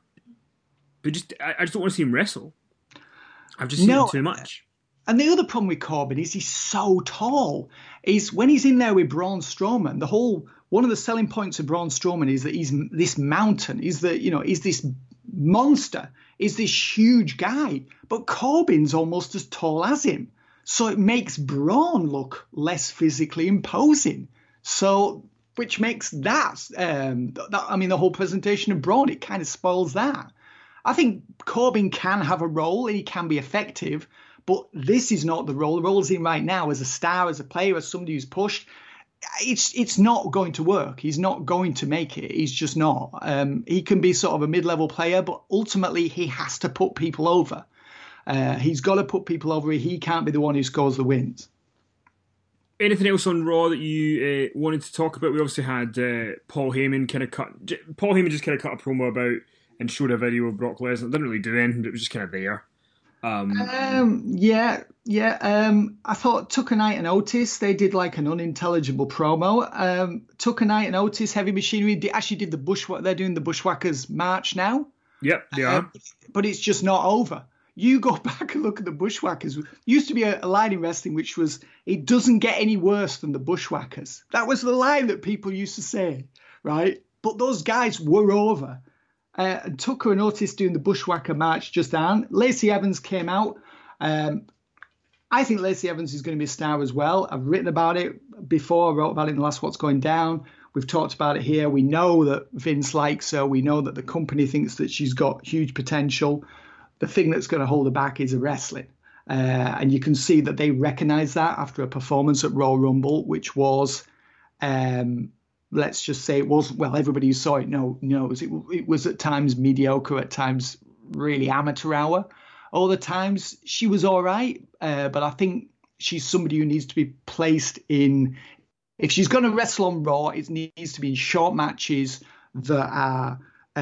but just I, I just don't want to see him wrestle. I've just seen No. him too much. And the other problem with Corbin is he's so tall. Is when he's in there with Braun Strowman, the whole one of the selling points of Braun Strowman is that he's this mountain, is that you know, he's this monster, is this huge guy, but Corbin's almost as tall as him. So it makes Braun look less physically imposing. So, which makes that, um, that, I mean, the whole presentation of Braun, it kind of spoils that. I think Corbin can have a role and he can be effective, but this is not the role. The role he's in right now as a star, as a player, as somebody who's pushed. It's it's not going to work. He's not going to make it. He's just not. Um, he can be sort of a mid-level player, but ultimately he has to put people over. Uh, he's got to put people over. He can't be the one who scores the wins. Anything else on Raw that you uh, wanted to talk about? We obviously had uh, Paul Heyman kind of cut. J- Paul Heyman just kind of cut a promo about and showed a video of Brock Lesnar. It didn't really do anything. It was just kind of there. Um, Um, yeah, yeah. Um, I thought Tucker Knight and Otis, they did like an unintelligible promo. Um, Tucker Knight and Otis, Heavy Machinery, did, actually did the bushwhack. They're doing the Bushwhackers march now. yep, they are. Uh, but it's just not over. You go back and look at the Bushwhackers. Used to be a, a line in wrestling which was, it doesn't get any worse than the Bushwhackers. That was the line that people used to say, right? But those guys were over. Uh, and Tucker and Otis doing the Bushwhacker march just aren't. Lacey Evans came out. Um, I think Lacey Evans is going to be a star as well. I've written about it before. I wrote about it in the last What's Going Down. We've talked about it here. We know that Vince likes her. We know that the company thinks that she's got huge potential. The thing that's going to hold her back is her wrestling. Uh, and you can see that they recognize that after a performance at Royal Rumble, which was... Um, let's just say it was, well, everybody who saw it know, knows it, it was at times mediocre, at times really amateur hour. Other times she was all right, uh, but I think she's somebody who needs to be placed in, if she's going to wrestle on Raw, it needs to be in short matches that are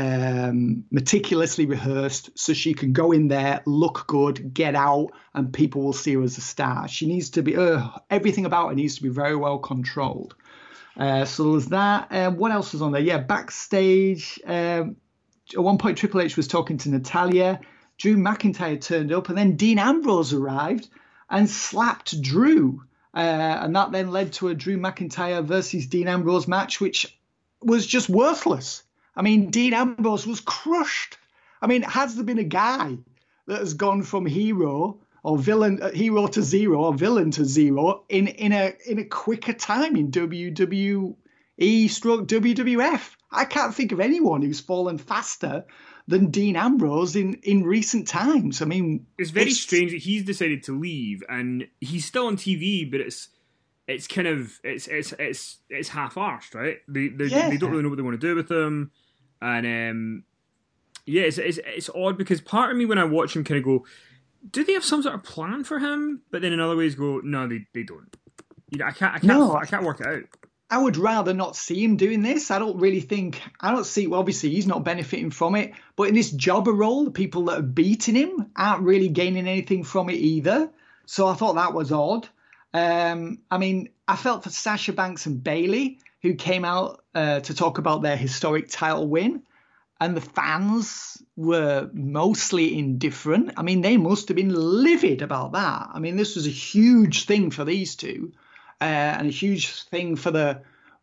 um, meticulously rehearsed so she can go in there, look good, get out, and people will see her as a star. She needs to be, uh, everything about her needs to be very well controlled. Uh, so there's that. Um, what else was on there? Yeah, backstage. Um, at one point, Triple H was talking to Natalya. Drew McIntyre turned up, and then Dean Ambrose arrived and slapped Drew. Uh, and that then led to a Drew McIntyre versus Dean Ambrose match, which was just worthless. I mean, Dean Ambrose was crushed. I mean, has there been a guy that has gone from hero or villain, uh, hero to zero, or villain to zero in, in a in a quicker time in W W E stroke W W F? I can't think of anyone who's fallen faster than Dean Ambrose in, in recent times. I mean, it's very it's, strange that he's decided to leave, and he's still on T V, but it's it's kind of it's it's it's it's half-arsed, right? They they, yeah. they don't really know what they want to do with him, and um, yeah, it's, it's it's odd because part of me when I watch him kind of go, do they have some sort of plan for him? But then in other ways go, no, they they don't. You know, I can't I can't no, I can't work it out. I would rather not see him doing this. I don't really think, I don't see, well, obviously he's not benefiting from it, but in this jobber role, the people that are beating him aren't really gaining anything from it either. So I thought that was odd. Um, I mean, I felt for Sasha Banks and Bayley, who came out uh, to talk about their historic title win, and the fans were mostly indifferent. I mean, they must have been livid about that. I mean, this was a huge thing for these two. Uh, and a huge thing for the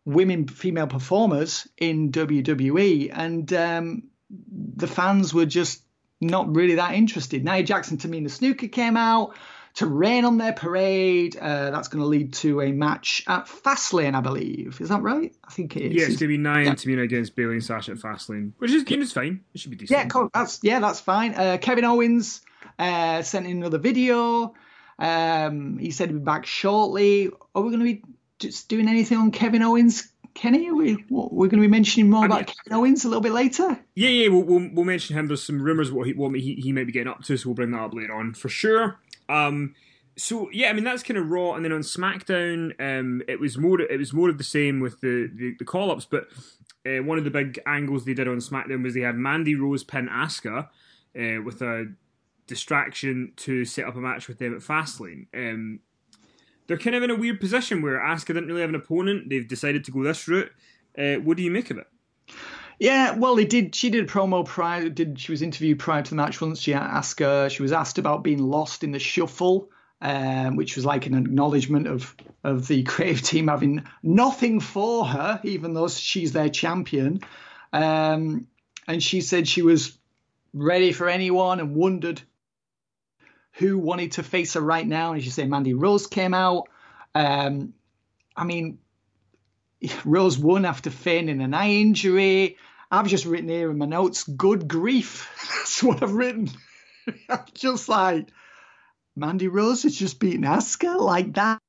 women, female performers in W W E, and um, the fans were just not really that interested. Nia Jackson, Tamina Snuka came out to rain on their parade. Uh, that's going to lead to a match at Fastlane, I believe. Is that right? I think it is. Yeah, it's going to be Nia yeah. and Tamina against Bayley and Sasha at Fastlane, which is, yeah. is fine. It should be decent. Yeah, cool. That's yeah, that's fine. Uh, Kevin Owens uh, sent in another video. Um, he said he'd be back shortly. Are we going to be just doing anything on Kevin Owens? Kenny, are we, we're going to be mentioning more I about mean, Kevin Owens a little bit later? Yeah, yeah, we'll, we'll, we'll mention him. There's some rumours what he what he, he might be getting up to, so we'll bring that up later on for sure. Um, so yeah, I mean that's kind of Raw, and then on SmackDown, um, it was more it was more of the same with the the, the call ups. But uh, one of the big angles they did on SmackDown was they had Mandy Rose pin Asuka uh, with a distraction to set up a match with them at Fastlane. Um, They're kind of in a weird position where Asuka didn't really have an opponent. They've decided to go this route. Uh, what do you make of it? Yeah, well, they did. She did a promo prior. Did she was interviewed prior to the match once? She asked her. She was asked about being lost in the shuffle, um, which was like an acknowledgement of of the creative team having nothing for her, even though she's their champion. Um, and she said she was ready for anyone and wondered who wanted to face her right now. And as you say, Mandy Rose came out. Um, I mean, Rose won after feigning an eye injury. I've just written here in my notes, good grief. That's what I've written. I'm just like, Mandy Rose has just beaten Asuka like that.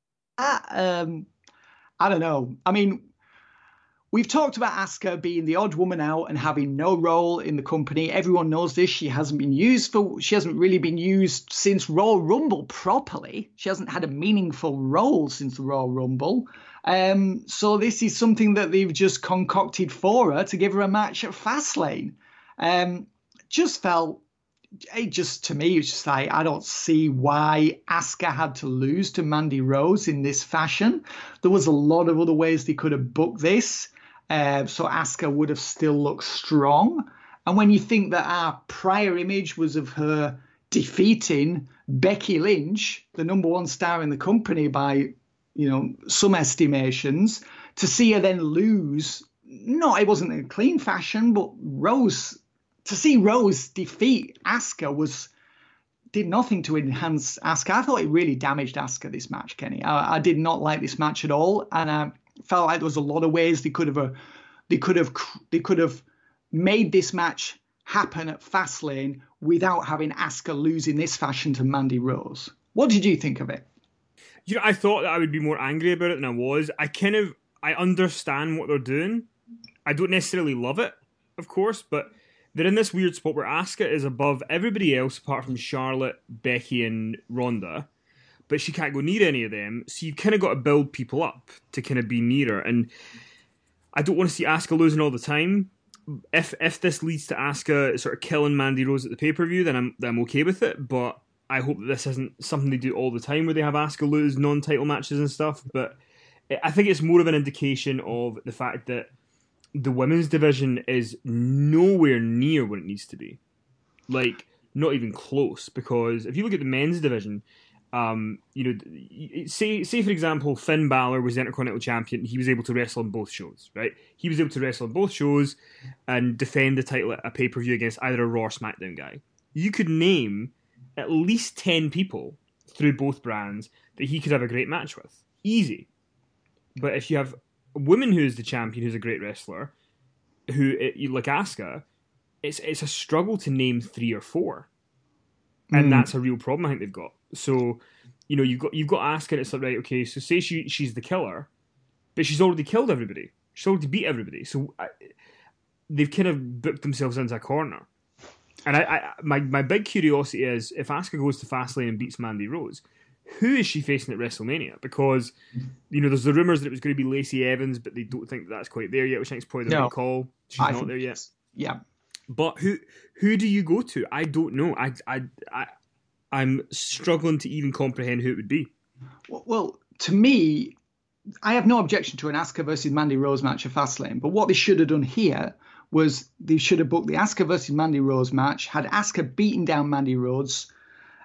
Um, I don't know. I mean, we've talked about Asuka being the odd woman out and having no role in the company. Everyone knows this. She hasn't been used for, she hasn't really been used since Royal Rumble properly. She hasn't had a meaningful role since the Royal Rumble. Um, so this is something that they've just concocted for her to give her a match at Fastlane. Um, just felt, it just, to me, it's just like, I don't see why Asuka had to lose to Mandy Rose in this fashion. There was a lot of other ways they could have booked this. Uh, so Asuka would have still looked strong. And when you think that our prior image was of her defeating Becky Lynch, the number one star in the company by, you know, some estimations, to see her then lose, no, it wasn't in a clean fashion, but Rose, to see Rose defeat Asuka was, did nothing to enhance Asuka. I thought it really damaged Asuka, this match, Kenny. I, I did not like this match at all. And I felt like there was a lot of ways they could have, uh, they could have, they could have made this match happen at Fastlane without having Asuka lose in this fashion to Mandy Rose. What did you think of it? You know, I thought that I would be more angry about it than I was. I kind of, I understand what they're doing. I don't necessarily love it, of course, but they're in this weird spot where Asuka is above everybody else apart from Charlotte, Becky, and Ronda, but she can't go near any of them, so you've kind of got to build people up to kind of be near her, and I don't want to see Asuka losing all the time. If if this leads to Asuka sort of killing Mandy Rose at the pay-per-view, then I'm, then I'm okay with it, but I hope that this isn't something they do all the time where they have Asuka lose non-title matches and stuff, but I think it's more of an indication of the fact that the women's division is nowhere near what it needs to be. Like, not even close, because if you look at the men's division, um, you know, say, say for example, Finn Balor was the Intercontinental Champion, he was able to wrestle on both shows, right? He was able to wrestle on both shows and defend the title at a pay-per-view against either a Raw or SmackDown guy. You could name at least ten people through both brands that he could have a great match with. Easy. But if you have a woman who's the champion, who's a great wrestler, who, like Asuka, it's it's a struggle to name three or four. And mm. that's a real problem I think they've got. So, you know, you've got you've got Asuka, and it's like, right, okay, so say she she's the killer, but she's already killed everybody. She's already beat everybody. So I, they've kind of booked themselves into a corner. And I, I my, my big curiosity is, if Asuka goes to Fastlane and beats Mandy Rose, who is she facing at WrestleMania? Because, you know, there's the rumours that it was going to be Lacey Evans, but they don't think that that's quite there yet, which I think is probably the no, right call. She's I not there yet. Yeah. But who who do you go to? I don't know. I, I, I, I'm struggling to even comprehend who it would be. Well, well, to me, I have no objection to an Asuka versus Mandy Rose match at Fastlane, but what they should have done here was they should have booked the Asuka versus Mandy Rose match, had Asuka beating down Mandy Rose,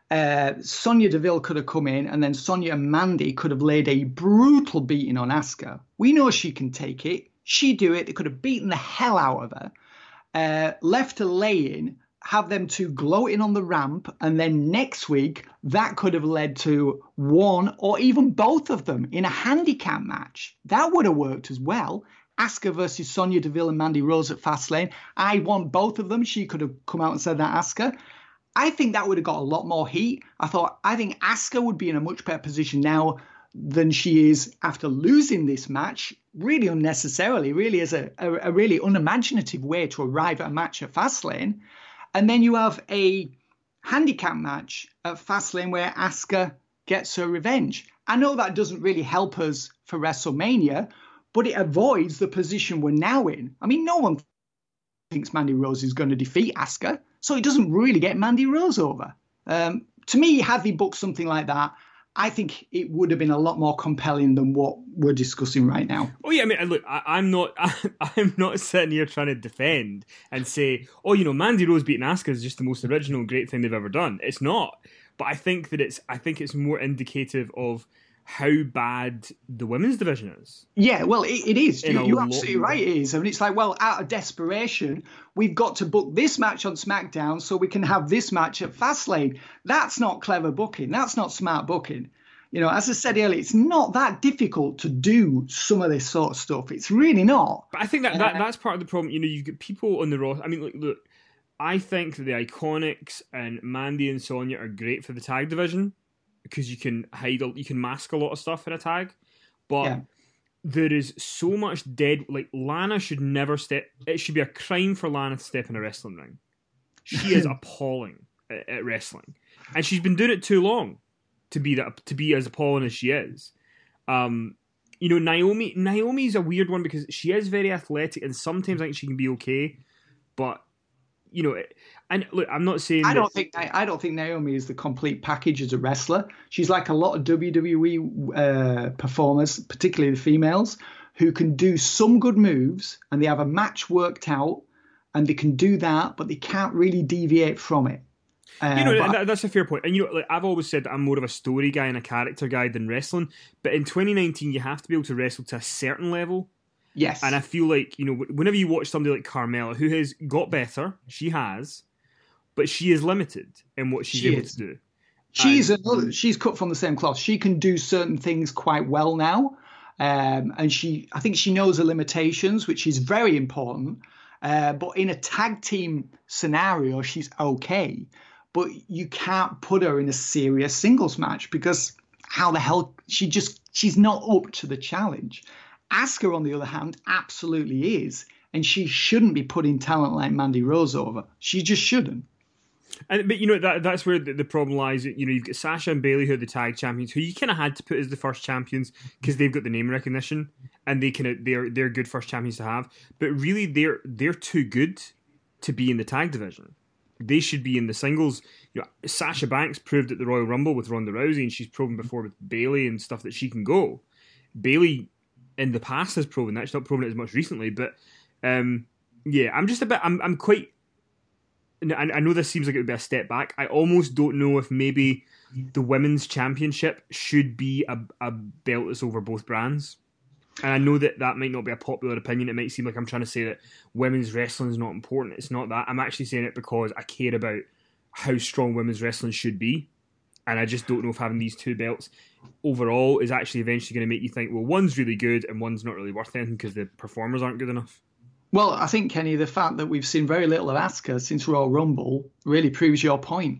Uh, Sonya Deville could have come in, and then Sonya and Mandy could have laid a brutal beating on Asuka. We know she can take it. She do it. They could have beaten the hell out of her. Uh, left her laying, have them two gloating on the ramp, and then next week that could have led to one or even both of them in a handicap match. That would have worked as well. Asuka versus Sonya Deville and Mandy Rose at Fastlane. I want both of them. She could have come out and said that, Asuka. I think that would have got a lot more heat. I thought, I think Asuka would be in a much better position now than she is after losing this match, really unnecessarily, really as a, a, a really unimaginative way to arrive at a match at Fastlane. And then you have a handicap match at Fastlane where Asuka gets her revenge. I know that doesn't really help us for WrestleMania, but it avoids the position we're now in. I mean, no one thinks Mandy Rose is going to defeat Asuka, so it doesn't really get Mandy Rose over. Um, to me, had they booked something like that, I think it would have been a lot more compelling than what we're discussing right now. Oh yeah, I mean, look, I, I'm not, I, I'm not sitting here trying to defend and say, oh, you know, Mandy Rose beating Asuka is just the most original, great thing they've ever done. It's not, but I think that it's, I think it's more indicative of how bad the women's division is. Yeah, well, it, it is. You, you're absolutely lot. right, it is. I mean, it's like, well, out of desperation, we've got to book this match on SmackDown so we can have this match at Fastlane. That's not clever booking. That's not smart booking. You know, as I said earlier, it's not that difficult to do some of this sort of stuff. It's really not. But I think that, that that's part of the problem. You know, you've got people on the Raw. I mean, look, look, I think that the Iconics and Mandy and Sonya are great for the tag division, because you can hide, you can mask a lot of stuff in a tag, but yeah. There is so much dead. Like, Lana should never step. It should be a crime for Lana to step in a wrestling ring. She is appalling at, at wrestling, and she's been doing it too long to be that to be as appalling as she is. Um, you know, Naomi. Naomi's a weird one because she is very athletic, and sometimes I think she can be okay, but. You know, and look, I'm not saying I that... don't think I don't think Naomi is the complete package as a wrestler. She's like a lot of W W E uh, performers, particularly the females, who can do some good moves and they have a match worked out and they can do that, but they can't really deviate from it. Uh, you know, that, that's a fair point. And you know, like I've always said that I'm more of a story guy and a character guy than wrestling. But in twenty nineteen, you have to be able to wrestle to a certain level. Yes. And I feel like, you know, whenever you watch somebody like Carmella, who has got better, she has, but she is limited in what she's she able is. to do. She's and, another, she's cut from the same cloth. She can do certain things quite well now. Um, and she, I think she knows her limitations, which is very important. Uh, but in a tag team scenario, she's okay. But you can't put her in a serious singles match because how the hell, she just, she's not up to the challenge. Asuka, on the other hand, absolutely is. And she shouldn't be putting talent like Mandy Rose over. She just shouldn't. And But, you know, that that's where the, the problem lies. You know, you've got Sasha and Bayley, who are the tag champions, who you kind of had to put as the first champions because they've got the name recognition and they kind of they're they're good first champions to have. But really, they're they're too good to be in the tag division. They should be in the singles. You know, Sasha Banks proved at the Royal Rumble with Ronda Rousey, and she's proven before with Bayley and stuff that she can go. Bayley in the past has proven that. She's not proven it as much recently, but um, yeah, I'm just a bit. I'm I'm quite. I, I know this seems like it would be a step back. I almost don't know if maybe the women's championship should be a, a belt that's over both brands. And I know that that might not be a popular opinion. It might seem like I'm trying to say that women's wrestling is not important. It's not that. I'm actually saying it because I care about how strong women's wrestling should be. And I just don't know if having these two belts overall is actually eventually going to make you think, well, one's really good and one's not really worth anything because the performers aren't good enough. Well, I think, Kenny, the fact that we've seen very little of Asuka since Royal Rumble really proves your point.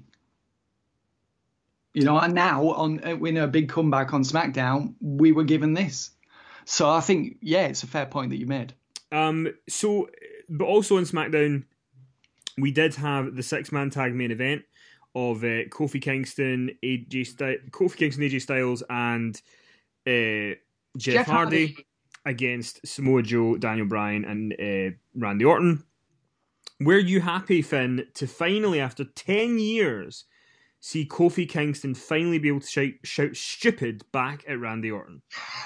You know, and now on in a big comeback on SmackDown, we were given this. So I think, yeah, it's a fair point that you made. Um, so, but also on SmackDown, we did have the six-man tag main event of uh, Kofi Kingston, A J Styles, Kofi Kingston, A J Styles, and uh, Jeff, Jeff Hardy, Hardy against Samoa Joe, Daniel Bryan, and uh, Randy Orton. Were you happy, Finn, to finally, after ten years, see Kofi Kingston finally be able to shout, shout stupid back at Randy Orton.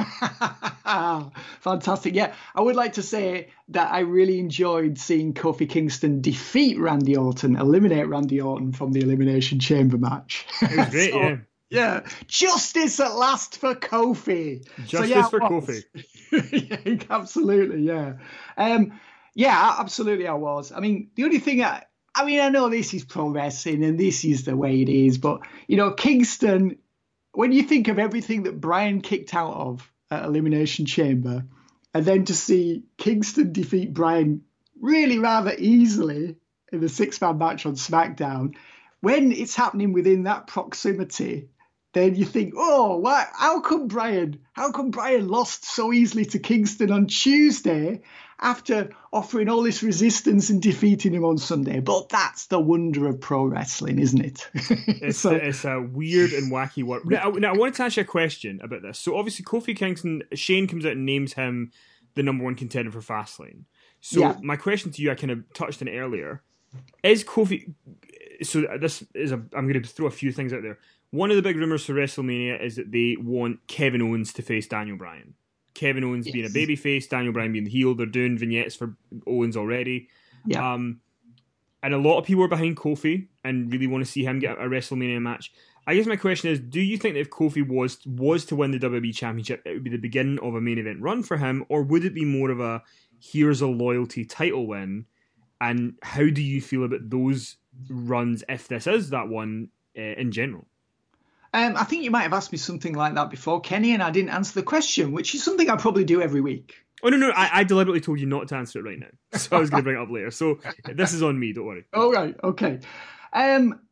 Fantastic. Yeah, I would like to say that I really enjoyed seeing Kofi Kingston defeat Randy Orton, eliminate Randy Orton from the Elimination Chamber match. It was great, so, yeah. Yeah, justice at last for Kofi. Justice so, yeah, for Kofi. yeah, absolutely, yeah. Um, yeah, absolutely I was. I mean, the only thing I... I mean, I know this is pro wrestling and this is the way it is, but, you know, Kingston, when you think of everything that Bryan kicked out of at Elimination Chamber, and then to see Kingston defeat Bryan really rather easily in the six-man match on SmackDown, when it's happening within that proximity, then you think, oh, why, how come Bryan, how come Bryan lost so easily to Kingston on Tuesday after offering all this resistance and defeating him on Sunday? But that's the wonder of pro wrestling, isn't it? It's, so, a, it's a weird and wacky work. Now, now, I wanted to ask you a question about this. So obviously Kofi Kingston, Shane comes out and names him the number one contender for Fastlane. So yeah. my question to you, I kind of touched on it earlier. Is Kofi... So this is a... I'm going to throw a few things out there. One of the big rumours for WrestleMania is that they want Kevin Owens to face Daniel Bryan. Kevin Owens yes. being a babyface, Daniel Bryan being the heel. They're doing vignettes for Owens already. Yeah. Um, and a lot of people are behind Kofi and really want to see him get a WrestleMania match. I guess my question is, do you think that if Kofi was was to win the W W E Championship, it would be the beginning of a main event run for him, or would it be more of a here's a loyalty title win? And how do you feel about those runs if this is that one uh, in general? Um, I think you might have asked me something like that before, Kenny, and I didn't answer the question, which is something I probably do every week. Oh, no, no, I, I deliberately told you not to answer it right now. So I was going to bring it up later. So this is on me, don't worry. All right, okay. Um,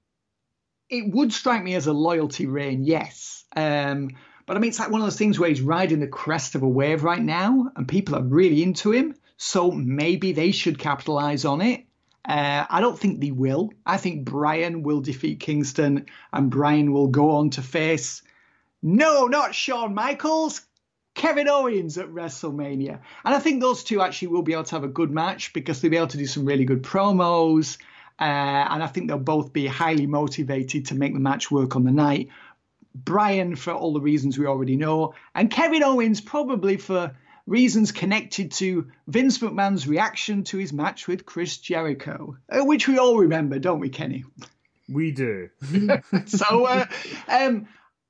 it would strike me as a loyalty reign, yes. Um, but I mean, it's like one of those things where he's riding the crest of a wave right now, and people are really into him. So maybe they should capitalise on it. Uh, I don't think they will. I think Bryan will defeat Kingston and Bryan will go on to face, no, not Shawn Michaels, Kevin Owens at WrestleMania. And I think those two actually will be able to have a good match because they'll be able to do some really good promos. Uh, and I think they'll both be highly motivated to make the match work on the night. Bryan for all the reasons we already know, and Kevin Owens probably for reasons connected to Vince McMahon's reaction to his match with Chris Jericho, uh, which we all remember, don't we, Kenny? We do. so uh, um,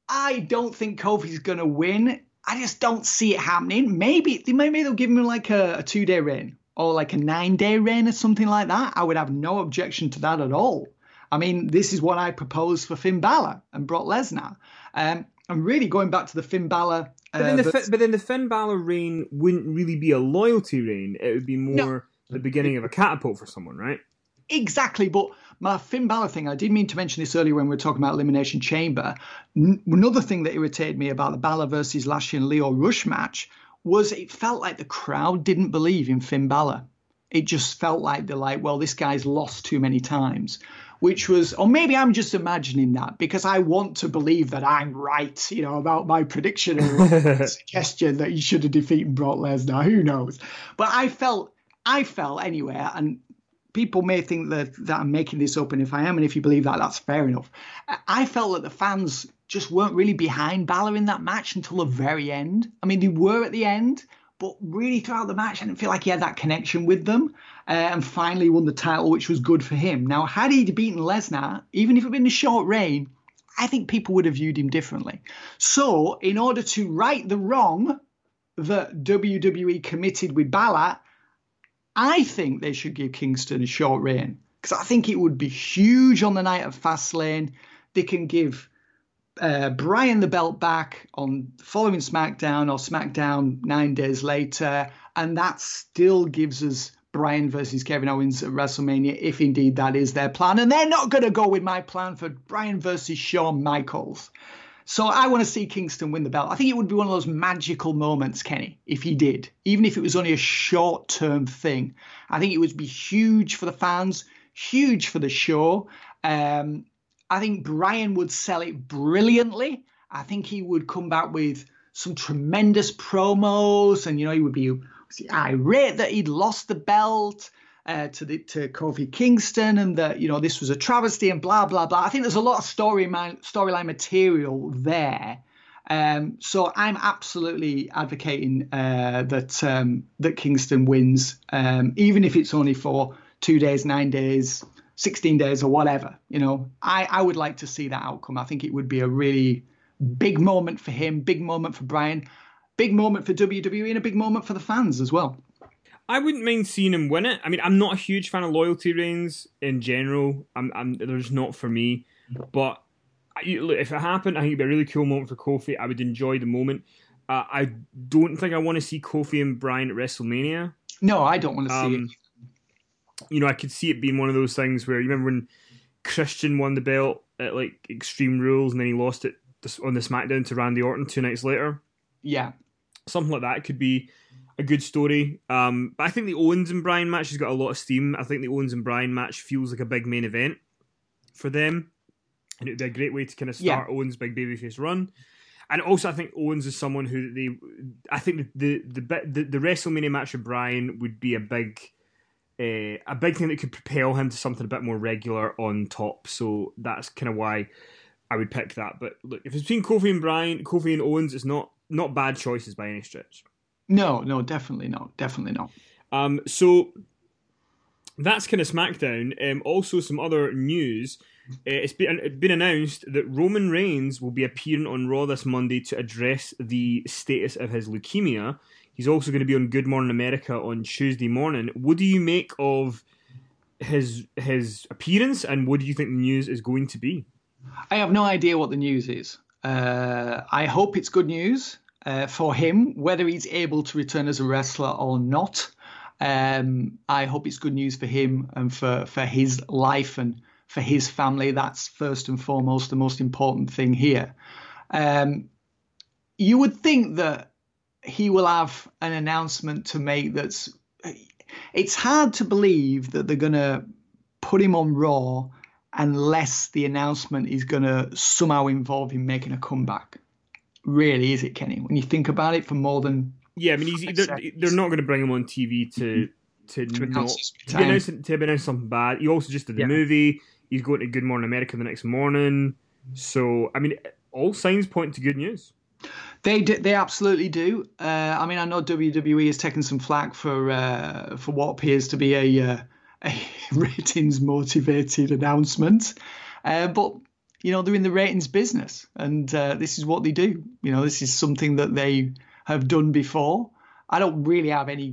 I don't think Kofi's going to win. I just don't see it happening. Maybe, maybe they'll give him like a, a two-day reign or like a nine-day reign or something like that. I would have no objection to that at all. I mean, this is what I proposed for Finn Balor and Brock Lesnar. Um, I'm really going back to the Finn Balor. But then, uh, the, but, but then the Finn Balor reign wouldn't really be a loyalty reign. It would be more no. the beginning of a catapult for someone, right? Exactly. But my Finn Balor thing, I did mean to mention this earlier when we were talking about Elimination Chamber. N- another thing that irritated me about the Balor versus Lashley and Leo Rush match was it felt like the crowd didn't believe in Finn Balor. It just felt like they're like, well, this guy's lost too many times. Which was, or maybe I'm just imagining that because I want to believe that I'm right, you know, about my prediction or suggestion that he should have defeated Brock Lesnar. Who knows? But I felt, I felt anyway, and people may think that, that I'm making this up, and if I am, and if you believe that, that's fair enough. I felt that the fans just weren't really behind Balor in that match until the very end. I mean, they were at the end, but really throughout the match, I didn't feel like he had that connection with them. Uh, and finally won the title, which was good for him. Now, had he beaten Lesnar, even if it had been a short reign, I think people would have viewed him differently. So, in order to right the wrong that W W E committed with Balor, I think they should give Kingston a short reign. Because I think it would be huge on the night of Fastlane. They can give uh, Bryan the belt back on following SmackDown or SmackDown nine days later. And that still gives us Bryan versus Kevin Owens at WrestleMania, if indeed that is their plan. And they're not going to go with my plan for Bryan versus Shawn Michaels. So I want to see Kingston win the belt. I think it would be one of those magical moments, Kenny, if he did, even if it was only a short-term thing. I think it would be huge for the fans, huge for the show. Um, I think Bryan would sell it brilliantly. I think he would come back with some tremendous promos and, you know, he would be irate that he'd lost the belt. uh, to the to Kofi Kingston, and that, you know, this was a travesty and blah blah blah. I think there's a lot of story storyline material there. Um, so I'm absolutely advocating uh, that um, that Kingston wins, um, even if it's only for two days, nine days, sixteen days, or whatever. You know, I, I would like to see that outcome. I think it would be a really big moment for him, big moment for Bryan, big moment for W W E, and a big moment for the fans as well. I wouldn't mind seeing him win it. I mean, I'm not a huge fan of loyalty reigns in general. I'm, I'm there's not for me, but if it happened, I think it'd be a really cool moment for Kofi. I would enjoy the moment. Uh, I don't think I want to see Kofi and Bryan at WrestleMania. No, I don't want to um, see it. You know, I could see it being one of those things where, you remember when Christian won the belt at like Extreme Rules and then he lost it on the SmackDown to Randy Orton two nights later? Yeah. Something like that could be a good story. Um, but I think the Owens and Bryan match has got a lot of steam. I think the Owens and Bryan match feels like a big main event for them. And it would be a great way to kind of start yeah. Owens' big babyface run. And also, I think Owens is someone who they, I think the the the, the, the WrestleMania match with Bryan would be a big, uh, a big thing that could propel him to something a bit more regular on top. So that's kind of why I would pick that. But look, if it's between Kofi and Bryan, Kofi and Owens, it's not not bad choices by any stretch. No, no, definitely not, definitely not. Um, so that's kind of SmackDown. Um, also, some other news. Uh, it's been, it's been announced that Roman Reigns will be appearing on Raw this Monday to address the status of his leukemia. He's also going to be on Good Morning America on Tuesday morning. What do you make of his his appearance, and what do you think the news is going to be? I have no idea what the news is. Uh, I hope it's good news uh, for him, whether he's able to return as a wrestler or not. Um, I hope it's good news for him and for, for his life and for his family. That's first and foremost the most important thing here. Um, you would think that he will have an announcement to make that's... It's hard to believe that they're going to put him on Raw unless the announcement is going to somehow involve him making a comeback. Really, is it, Kenny? When you think about it for more than... Yeah, I mean, he's, they're, they're not going to bring him on T V to... To, to, not, to, be announced, to be announced something bad. He also just did the yeah. movie. He's going to Good Morning America the next morning. So, I mean, all signs point to good news. They do, they absolutely do. Uh, I mean, I know W W E has taken some flack for uh, for what appears to be a, uh, a ratings motivated announcement, uh, but you know they're in the ratings business, and uh, this is what they do. You know, this is something that they have done before. I don't really have any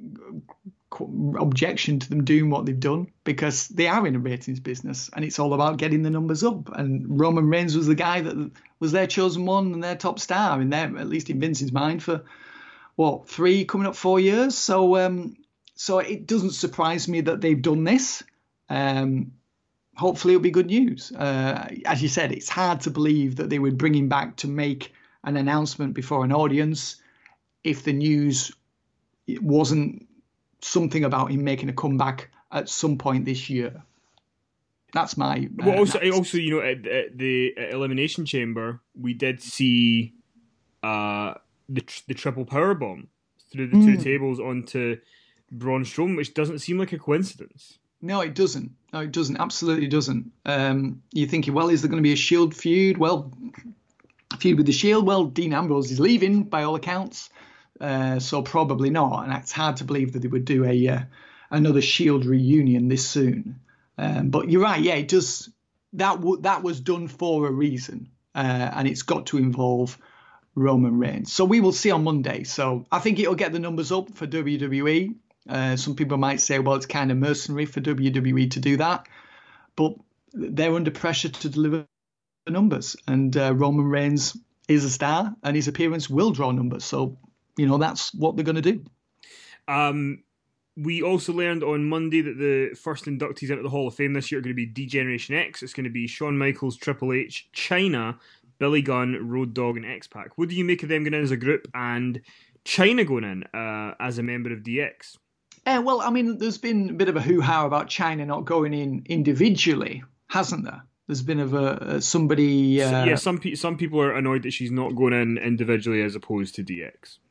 objection to them doing what they've done because they are in a ratings business and it's all about getting the numbers up. And Roman Reigns was the guy that was their chosen one and their top star in their, at least in Vince's mind, for what, three coming up four years. So um, so it doesn't surprise me that they've done this. Um, hopefully it'll be good news. Uh, as you said, it's hard to believe that they would bring him back to make an announcement before an audience if the news wasn't something about him making a comeback at some point this year. That's my. Uh, well, also, also, you know, at, at the at Elimination Chamber, we did see uh, the the triple power bomb through the mm. two tables onto Braun Strowman, which doesn't seem like a coincidence. No, it doesn't. No, it doesn't. Absolutely doesn't. Um, you're thinking, well, is there going to be a Shield feud? Well, feud with the Shield. Well, Dean Ambrose is leaving by all accounts. Uh, so probably not, and it's hard to believe that they would do a uh, another Shield reunion this soon. Um, but you're right, yeah, it does. That w- that was done for a reason, uh, and it's got to involve Roman Reigns. So we will see on Monday. So I think it'll get the numbers up for W W E. Uh, some people might say, well, it's kind of mercenary for W W E to do that, but they're under pressure to deliver the numbers, and uh, Roman Reigns is a star, and his appearance will draw numbers. So. You know, that's what they're going to do. Um, we also learned on Monday that the first inductees into the Hall of Fame this year are going to be D-Generation X. It's going to be Shawn Michaels, Triple H, Chyna, Billy Gunn, Road Dogg, and X-Pac. What do you make of them going in as a group and Chyna going in uh, as a member of D X? Uh, well, I mean, there's been a bit of a hoo-ha about Chyna not going in individually, hasn't there? There's been of a, a somebody... Uh... So, yeah, some, pe- some people are annoyed that she's not going in individually as opposed to D X.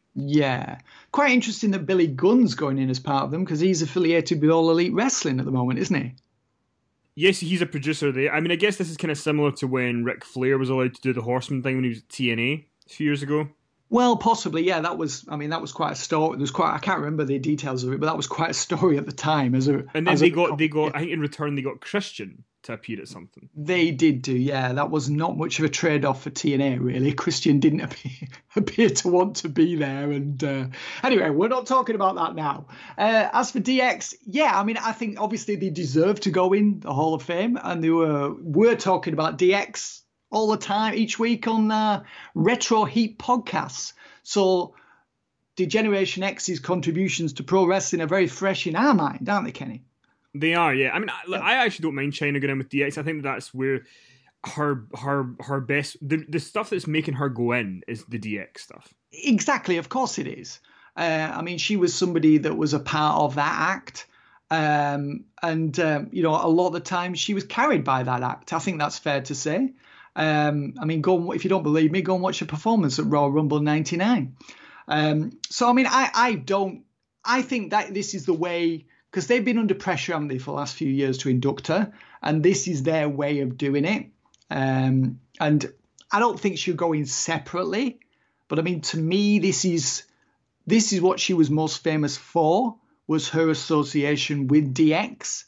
Yeah. Quite interesting that Billy Gunn's going in as part of them because he's affiliated with All Elite Wrestling at the moment, isn't he? Yes, he's a producer there. I mean, I guess this is kind of similar to when Ric Flair was allowed to do the Horseman thing when he was at T N A a few years ago. Well, possibly, yeah. That was, I mean, that was quite a story. There was quite, I can't remember the details of it, but that was quite a story at the time. As a, And then as they a, got, they got. I think in return they got Christian to appear at something. They did do, yeah. That was not much of a trade-off for T N A, really. Christian didn't appear, appear to want to be there. And uh, anyway, we're not talking about that now. Uh, as for D X, yeah, I mean, I think obviously they deserve to go in the Hall of Fame, and they were we're talking about D X all the time, each week on uh, Retro Heat podcasts. So Degeneration X's contributions to pro wrestling are very fresh in our mind, aren't they, Kenny? They are, yeah. I mean, I, I actually don't mind China going in with D X. I think that's where her her her best the the stuff that's making her go in is the D X stuff. Exactly, of course it is. Uh, I mean, she was somebody that was a part of that act. Um, and, um, you know, a lot of the time she was carried by that act. I think that's fair to say. Um, I mean, go and, if you don't believe me, go and watch a performance at Royal Rumble ninety-nine. Um, so, I mean, I, I don't, I think that this is the way, because they've been under pressure, haven't they, for the last few years to induct her, and this is their way of doing it. Um, and I don't think she'll go in separately, but I mean, to me, this is, this is what she was most famous for, was her association with D X.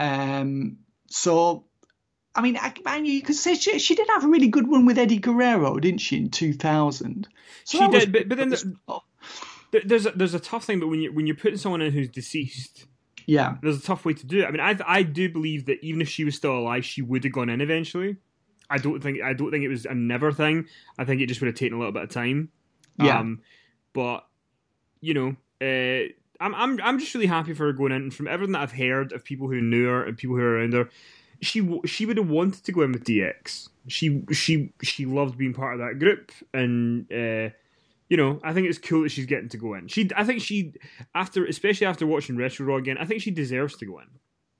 Um, so, I mean, I, I, you could say she, she did have a really good one with Eddie Guerrero, didn't she, in two thousand? So she was, did, but, but then the, there's a, there's a tough thing. But when you when you're putting someone in who's deceased, yeah, there's a tough way to do it. I mean, I I do believe that even if she was still alive, she would have gone in eventually. I don't think I don't think it was a never thing. I think it just would have taken a little bit of time. Yeah, um, but you know. Uh, I'm I'm I'm just really happy for her going in. And from everything that I've heard of people who knew her and people who are around her, she she would have wanted to go in with D X. She she she loved being part of that group, and uh, you know, I think it's cool that she's getting to go in. She I think she after especially after watching Retro Raw again, I think she deserves to go in.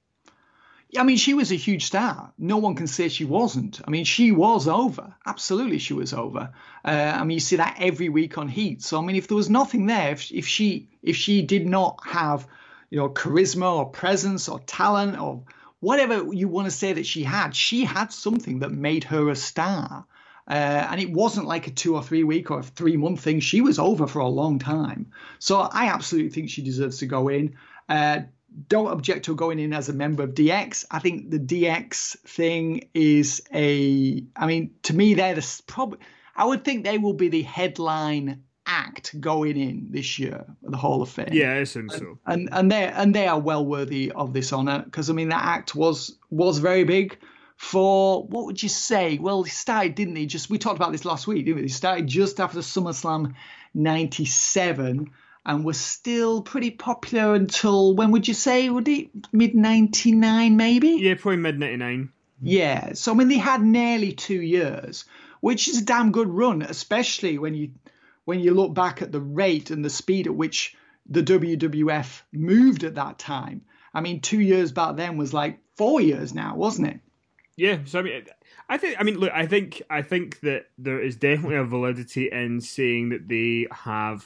I mean, she was a huge star. No one can say she wasn't. I mean, she was over. Absolutely, she was over. Uh, I mean, you see that every week on Heat. So, I mean, if there was nothing there, if, if she if she did not have, you know, charisma or presence or talent or whatever you want to say that she had, she had something that made her a star. Uh, and it wasn't like a two or three week or a three month thing. She was over for a long time. So I absolutely think she deserves to go in. Uh, Don't object to going in as a member of D X. I think the D X thing is a, I mean, to me, they're the probably, I would think they will be the headline act going in this year at the Hall of Fame. Yeah, I assume so. And and they and they are well worthy of this honor because I mean that act was was very big for, what would you say? Well, he started, didn't he? Just we talked about this last week, didn't we? He started just after SummerSlam ninety-seven. And was still pretty popular until, when would you say, would it? mid ninety-nine maybe? Yeah, probably mid ninety-nine. Yeah, so I mean, they had nearly two years, which is a damn good run, especially when you when you look back at the rate and the speed at which the W W F moved at that time. I mean, two years back then was like four years now, wasn't it? Yeah, so I mean, I think, I mean, look, I think, I think that there is definitely a validity in saying that they have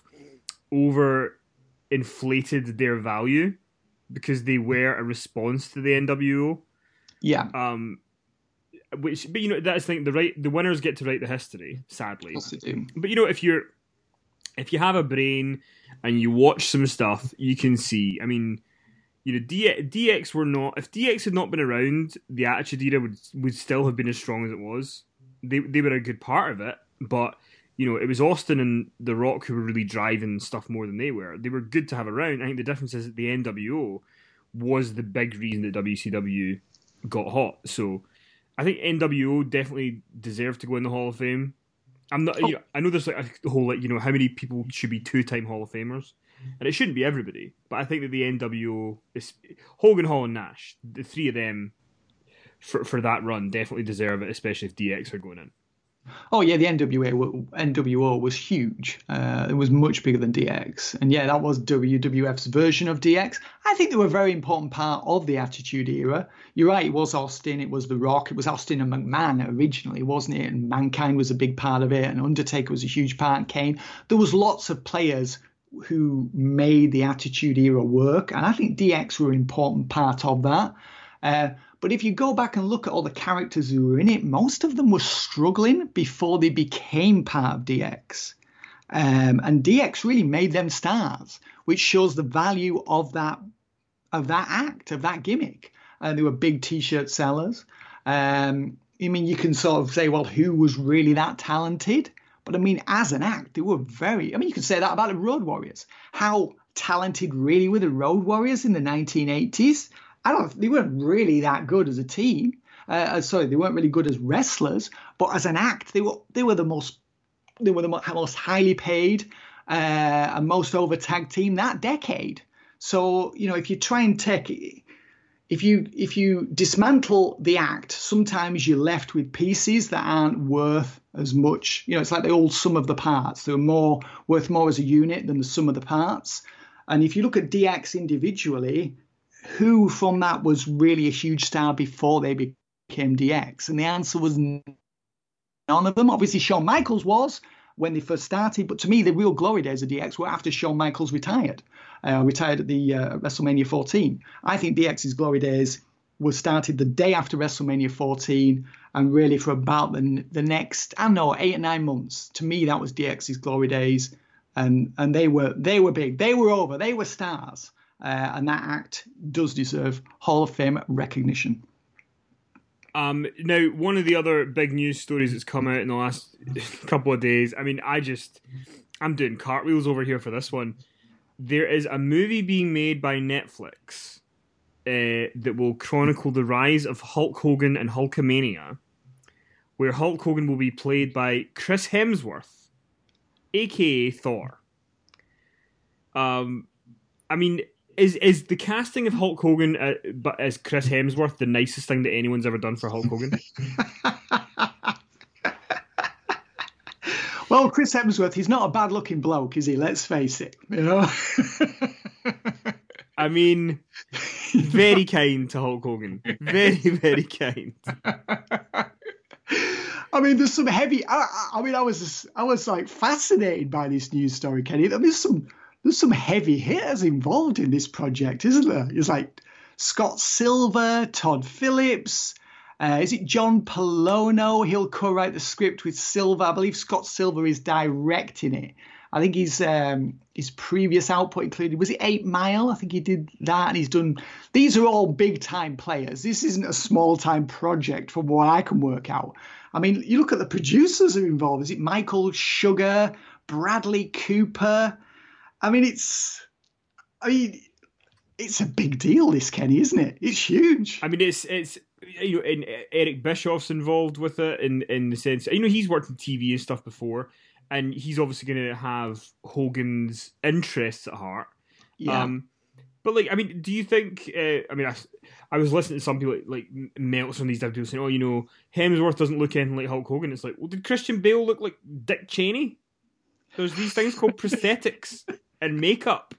over inflated their value because they were a response to the N W O. Yeah. Um, which, but you know, that's the thing. The right, the winners get to write the history. Sadly, Yes, they do. but you know, if you're, if you have a brain and you watch some stuff, you can see. I mean, you know, D- DX were not. If D X had not been around, the Attitude Era would would still have been as strong as it was. They they were a good part of it, but. You know, it was Austin and The Rock who were really driving stuff more than they were. They were good to have around. I think the difference is that the N W O was the big reason that W C W got hot. So I think N W O definitely deserve to go in the Hall of Fame. I'm not. Oh. You know, I know there's like a whole like you know how many people should be two-time Hall of Famers, and it shouldn't be everybody. But I think that the N W O is Hogan, Hall, and Nash. The three of them for for that run definitely deserve it, especially if D X are going in. Oh yeah, the N W A w- N W O was huge. Uh, it was much bigger than D X, and yeah, that was W W F's version of D X. I think they were a very important part of the Attitude Era. You're right, it was Austin, it was The Rock, it was Austin and McMahon originally, wasn't it? And Mankind was a big part of it, and Undertaker was a huge part, and Kane. There was lots of players who made the Attitude Era work, and I think D X were an important part of that. Uh, But if you go back and look at all the characters who were in it, most of them were struggling before they became part of D X. Um, and D X really made them stars, which shows the value of that of that act, of that gimmick. Uh, they were big T-shirt sellers. Um, I mean, you can sort of say, well, who was really that talented? But I mean, as an act, they were very, I mean, you could say that about the Road Warriors. How talented really were the Road Warriors in the nineteen eighties? I don't. They weren't really that good as a team. Uh, sorry, they weren't really good as wrestlers, but as an act, they were. They were the most. They were the most highly paid uh, and most over tag team that decade. So you know, if you try and take, if you if you dismantle the act, sometimes you're left with pieces that aren't worth as much. You know, it's like the old sum of the parts. They're more worth more as a unit than the sum of the parts. And if you look at D X individually, who from that was really a huge star before they became D X? And the answer was none of them. Obviously, Shawn Michaels was when they first started, but to me, the real glory days of D X were after Shawn Michaels retired, uh, retired at the uh, WrestleMania fourteen. I think D X's glory days were started the day after WrestleMania fourteen, and really for about the, the next, I don't know, eight or nine months. To me, that was D X's glory days, and and they were they were big. They were over. They were stars. Uh, and that act does deserve Hall of Fame recognition. Um, now, one of the other big news stories that's come out in the last couple of days, I mean, I just, I'm doing cartwheels over here for this one. There is a movie being made by Netflix uh, that will chronicle the rise of Hulk Hogan and Hulkamania, where Hulk Hogan will be played by Chris Hemsworth, aka Thor. Um, I mean... Is is the casting of Hulk Hogan uh, but as Chris Hemsworth the nicest thing that anyone's ever done for Hulk Hogan? Well, Chris Hemsworth, he's not a bad-looking bloke, is he? Let's face it, you know. I mean, very kind to Hulk Hogan. Very, very kind. I mean, there's some heavy. I, I mean, I was I was like fascinated by this news story, Kenny. There's some. There's some heavy hitters involved in this project, isn't there? It's like Scott Silver, Todd Phillips. Uh, is it John Polono? He'll co-write the script with Silver. I believe Scott Silver is directing it. I think his um, his previous output included, was it Eight Mile? I think he did that, and he's done. These are all big time players. This isn't a small time project, from what I can work out. I mean, you look at the producers who are involved. Is it Michael Sugar, Bradley Cooper? I mean, it's, I mean, it's a big deal, this, Kenny, isn't it? It's huge. I mean, it's it's you know, and Eric Bischoff's involved with it in in the sense, you know, he's worked in T V and stuff before, and he's obviously going to have Hogan's interests at heart. Yeah. Um, but like, I mean, do you think? Uh, I mean, I, I was listening to some people like, like Meltzer and these type of people saying, "Oh, you know, Hemsworth doesn't look anything like Hulk Hogan." It's like, well, did Christian Bale look like Dick Cheney? There's these things called prosthetics and makeup.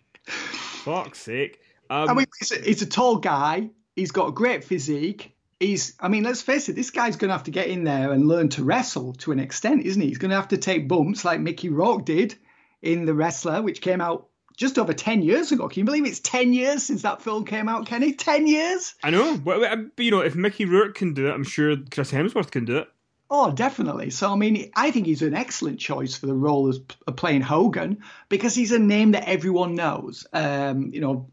Fuck's sake. Um, I mean, he's a, he's a tall guy. He's got a great physique. He's, I mean, let's face it, this guy's going to have to get in there and learn to wrestle to an extent, isn't he? He's going to have to take bumps like Mickey Rourke did in The Wrestler, which came out just over ten years ago. Can you believe it's ten years since that film came out, Kenny? ten years? I know. But, you know, if Mickey Rourke can do it, I'm sure Chris Hemsworth can do it. Oh, definitely. So, I mean, I think he's an excellent choice for the role of playing Hogan because he's a name that everyone knows. Um, you know,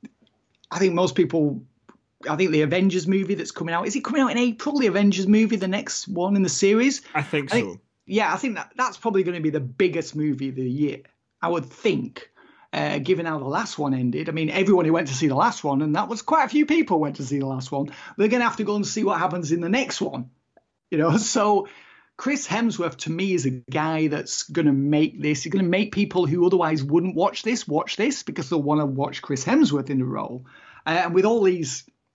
I think most people, I think the Avengers movie that's coming out, is it coming out in April, the Avengers movie, the next one in the series? I think I so. think, yeah, I think that that's probably going to be the biggest movie of the year, I would think, uh, given how the last one ended. I mean, everyone who went to see the last one, and that was quite a few people went to see the last one, they're going to have to go and see what happens in the next one. You know, so Chris Hemsworth to me is a guy that's going to make this. He's going to make people who otherwise wouldn't watch this watch this because they'll want to watch Chris Hemsworth in the role. Uh, and with all these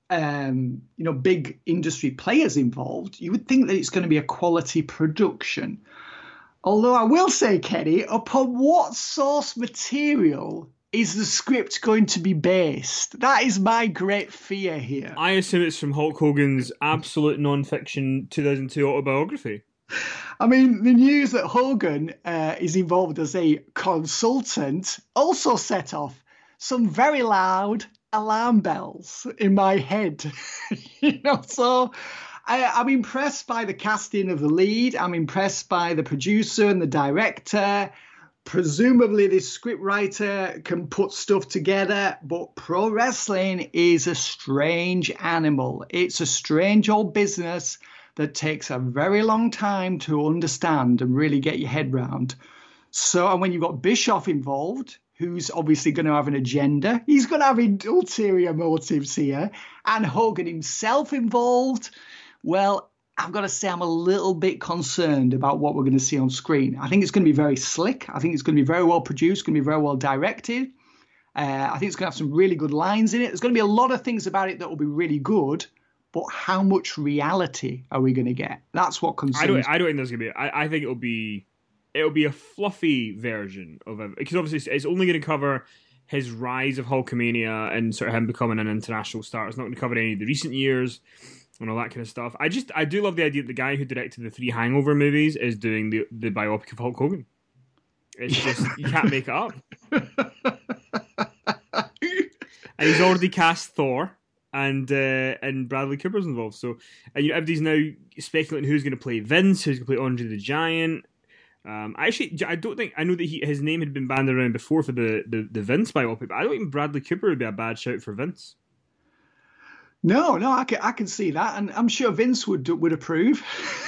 um, you know, big industry players involved, you would think that it's going to be a quality production. Although I will say, Kenny, upon what source material is the script going to be based? That is my great fear here. I assume it's from Hulk Hogan's absolute non-fiction two thousand two autobiography. I mean, the news that Hogan uh, is involved as a consultant also set off some very loud alarm bells in my head. You know, so I, I'm impressed by the casting of the lead. I'm impressed by the producer and the director. Presumably, this scriptwriter can put stuff together, but pro wrestling is a strange animal. It's a strange old business that takes a very long time to understand and really get your head round. So, and when you've got Bischoff involved, who's obviously going to have an agenda, he's going to have ulterior motives here, and Hogan himself involved, well, I've got to say I'm a little bit concerned about what we're going to see on screen. I think it's going to be very slick. I think it's going to be very well produced, going to be very well directed. Uh, I think it's going to have some really good lines in it. There's going to be a lot of things about it that will be really good. But how much reality are we going to get? That's what concerns I don't. me. I don't think there's going to be. I, I think it'll be. It'll be a fluffy version of it because obviously it's only going to cover his rise of Hulkamania and sort of him becoming an international star. It's not going to cover any of the recent years and all that kind of stuff. I just I do love the idea that the guy who directed the three Hangover movies is doing the the biopic of Hulk Hogan. It's just you can't make it up. And he's already cast Thor. And uh, and Bradley Cooper's involved. So and, you know, everybody's now speculating who's going to play Vince, who's going to play Andre the Giant. Um, actually, I don't think I know that he, his name had been banded around before for the, the, the Vince biopic, but I don't think Bradley Cooper would be a bad shout for Vince. No, no, I can I can see that, and I'm sure Vince would would approve.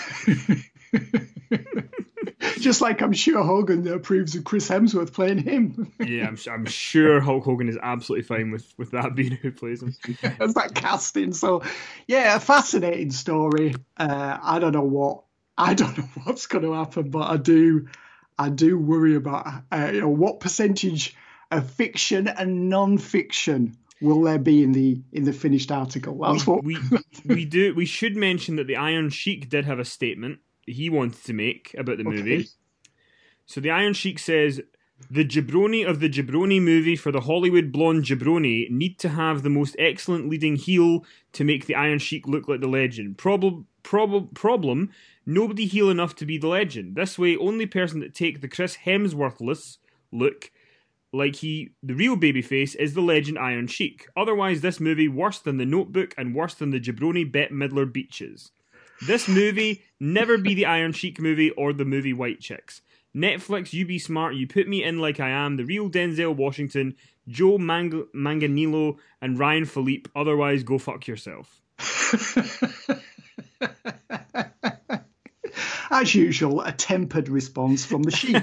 Just like I'm sure Hogan approves of Chris Hemsworth playing him. Yeah, I'm, I'm sure Hulk Hogan is absolutely fine with, with that being who plays him. That's that casting. So, yeah, a fascinating story. Uh, I don't know what I don't know what's going to happen, but I do I do worry about uh, you know, what percentage of fiction and non-fiction will there be in the in the finished article. That's we, what we we do. We should mention that the Iron Sheik did have a statement he wanted to make about the movie. Okay. So the Iron Sheik says, the jabroni of the jabroni movie for the Hollywood blonde jabroni need to have the most excellent leading heel to make the Iron Sheik look like the legend. Problem, prob- problem, nobody heel enough to be the legend. This way, only person that take the Chris Hemsworthless look like he, the real babyface, is the legend Iron Sheik. Otherwise, this movie worse than The Notebook and worse than the jabroni Bette Midler Beaches. This movie never be the Iron Sheik movie or the movie White Chicks. Netflix, you be smart, you put me in like I am, the real Denzel Washington, Joe Mang- Manganiello, and Ryan Philippe, otherwise go fuck yourself. As usual, a tempered response from the Sheik.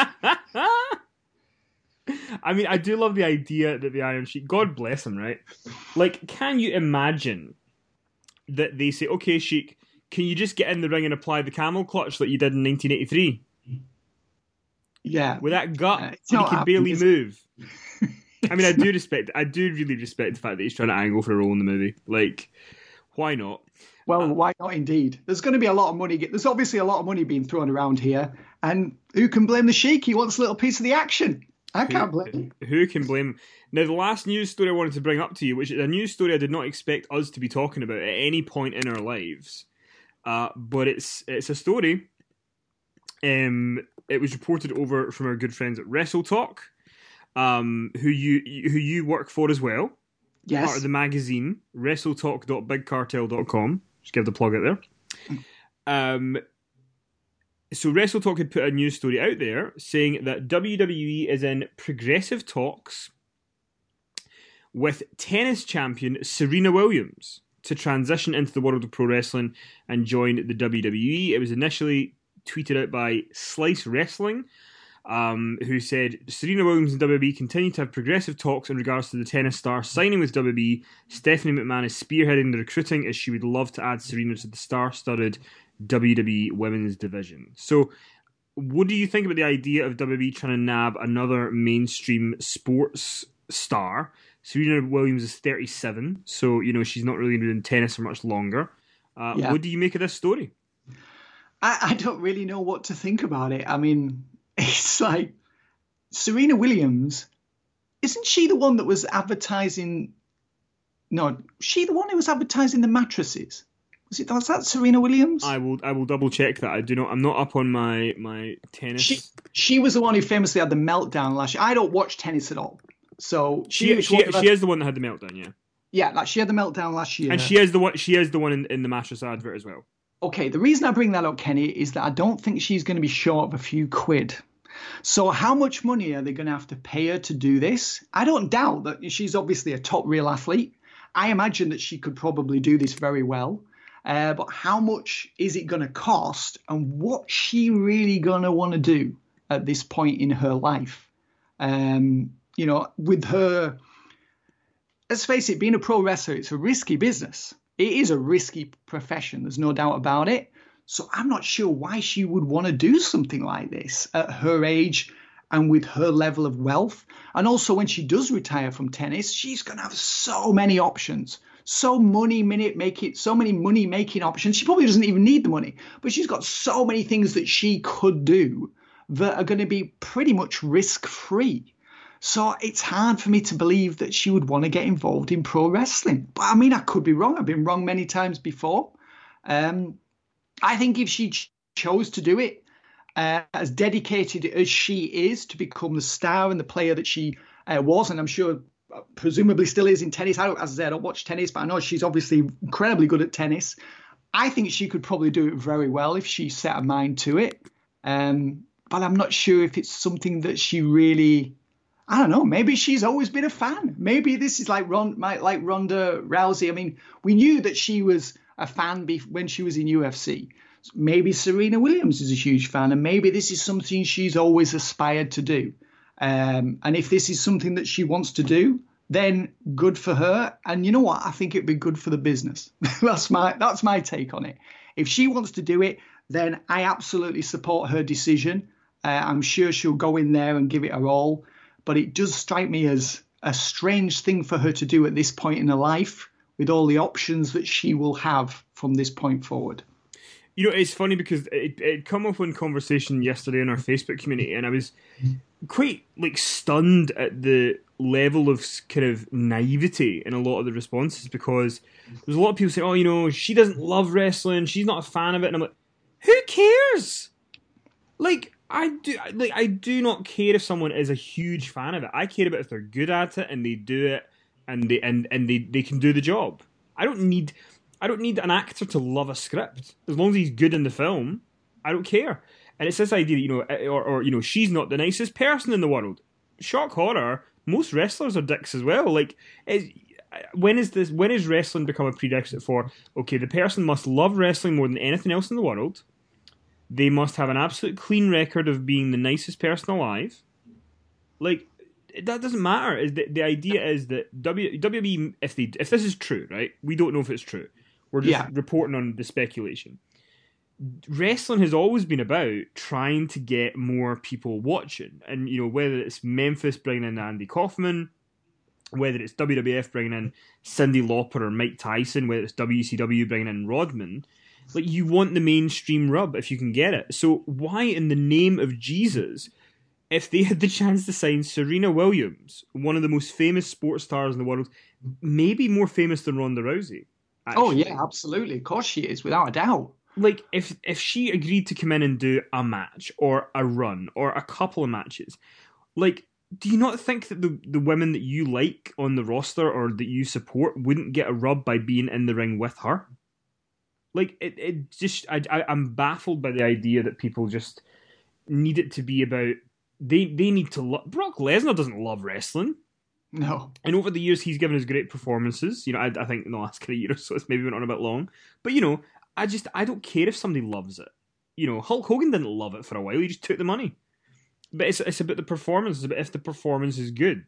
I mean, I do love the idea that the Iron Sheik, God bless him, right? Like, can you imagine that they say, okay, Sheik, can you just get in the ring and apply the camel clutch that you did in nineteen eighty-three? Yeah. With that gut, uh, and he can happened, barely move. It? I mean, I do respect, I do really respect the fact that he's trying to angle for a role in the movie. Like, why not? Well, why not indeed? There's going to be a lot of money. There's obviously a lot of money being thrown around here. And who can blame the Sheik? He wants a little piece of the action. I can't blame him. Who can blame him? Now, the last news story I wanted to bring up to you, which is a news story I did not expect us to be talking about at any point in our lives. Uh, but it's it's a story. Um, it was reported over from our good friends at Wrestle Talk, um, who you who you work for as well. Yes. Part of the magazine, wrestle talk dot big cartel dot com. Just give the plug out there. Um, so Wrestle Talk had put a news story out there saying that W W E is in progressive talks with tennis champion Serena Williams to transition into the world of pro wrestling and join the W W E. It was initially tweeted out by Slice Wrestling, um, who said, Serena Williams and W W E continue to have progressive talks in regards to the tennis star signing with W W E. Stephanie McMahon is spearheading the recruiting as she would love to add Serena to the star-studded W W E women's division. So, what do you think about the idea of W W E trying to nab another mainstream sports star Serena Williams is thirty-seven, so you know she's not really doing tennis for much longer. Uh, Yeah. What do you make of this story? I, I don't really know what to think about it. I mean, it's like Serena Williams, isn't she the one that was advertising? No, she the one who was advertising the mattresses. Was it? Was that Serena Williams? I will I will double check that. I do not. I'm not up on my my tennis. She she was the one who famously had the meltdown last year. I don't watch tennis at all, so she she she, she, she is the one that had the meltdown, yeah. Yeah, like she had the meltdown last year, and she is the one. She is the one in, in the mattress advert as well. Okay, the reason I bring that up, Kenny, is that I don't think she's going to be short of a few quid. So how much money are they going to have to pay her to do this? I don't doubt that she's obviously a top real athlete. I imagine that she could probably do this very well. Uh, but how much is it going to cost, and what's she really going to want to do at this point in her life? Um, you know, with her, let's face it, being a pro wrestler, it's a risky business. It is a risky profession. There's no doubt about it. So I'm not sure why she would want to do something like this at her age and with her level of wealth. And also when she does retire from tennis, she's going to have so many options, so money minute make it, so many money making options. She probably doesn't even need the money, but she's got so many things that she could do that are going to be pretty much risk free. So it's hard for me to believe that she would want to get involved in pro wrestling. But I mean, I could be wrong. I've been wrong many times before. Um, I think if she ch- chose to do it, uh, as dedicated as she is to become the star and the player that she uh, was, and I'm sure uh, presumably still is in tennis. I don't, as I said, I don't watch tennis, but I know she's obviously incredibly good at tennis. I think she could probably do it very well if she set her mind to it. Um, but I'm not sure if it's something that she really... I don't know. Maybe she's always been a fan. Maybe this is like Ron, like Ronda Rousey. I mean, we knew that she was a fan be- when she was in U F C. Maybe Serena Williams is a huge fan, and maybe this is something she's always aspired to do. Um, and if this is something that she wants to do, then good for her. And you know what? I think it'd be good for the business. that's my that's my take on it. If she wants to do it, then I absolutely support her decision. Uh, I'm sure she'll go in there and give it her all. But it does strike me as a strange thing for her to do at this point in her life with all the options that she will have from this point forward. You know, it's funny because it it come up in conversation yesterday in our Facebook community, and I was quite like stunned at the level of kind of naivety in a lot of the responses, because there's a lot of people saying, oh, you know, she doesn't love wrestling, she's not a fan of it, and I'm like, who cares? Like, I do like I do not care if someone is a huge fan of it. I care about if they're good at it and they do it and they and, and they, they can do the job. I don't need I don't need an actor to love a script. As long as he's good in the film, I don't care. And it's this idea that, you know, or, or you know, she's not the nicest person in the world. Shock horror, most wrestlers are dicks as well. Like, is, when is this? When is wrestling become a prerequisite for, okay, the person must love wrestling more than anything else in the world. They must have an absolute clean record of being the nicest person alive. Like, that doesn't matter. The, the idea is that w, W W E, if they if this is true, right? We don't know if it's true. We're just Yeah. reporting on the speculation. Wrestling has always been about trying to get more people watching. And, you know, whether it's Memphis bringing in Andy Kaufman, whether it's W W F bringing in Cyndi Lauper or Mike Tyson, whether it's W C W bringing in Rodman, like, you want the mainstream rub if you can get it. So why in the name of Jesus, if they had the chance to sign Serena Williams, one of the most famous sports stars in the world, maybe more famous than Ronda Rousey? Actually. Oh, yeah, absolutely. Of course she is, without a doubt. Like, if if she agreed to come in and do a match or a run or a couple of matches, like, do you not think that the, the women that you like on the roster or that you support wouldn't get a rub by being in the ring with her? Like, it, it just, I, I, I'm baffled by the idea that people just need it to be about, they, they need to love, Brock Lesnar doesn't love wrestling. No. And over the years, he's given us great performances. You know, I, I think in the last kind of year or so, it's maybe went on a bit long. But, you know, I just, I don't care if somebody loves it. You know, Hulk Hogan didn't love it for a while. He just took the money. But it's, it's about the performance. It's about if the performance is good.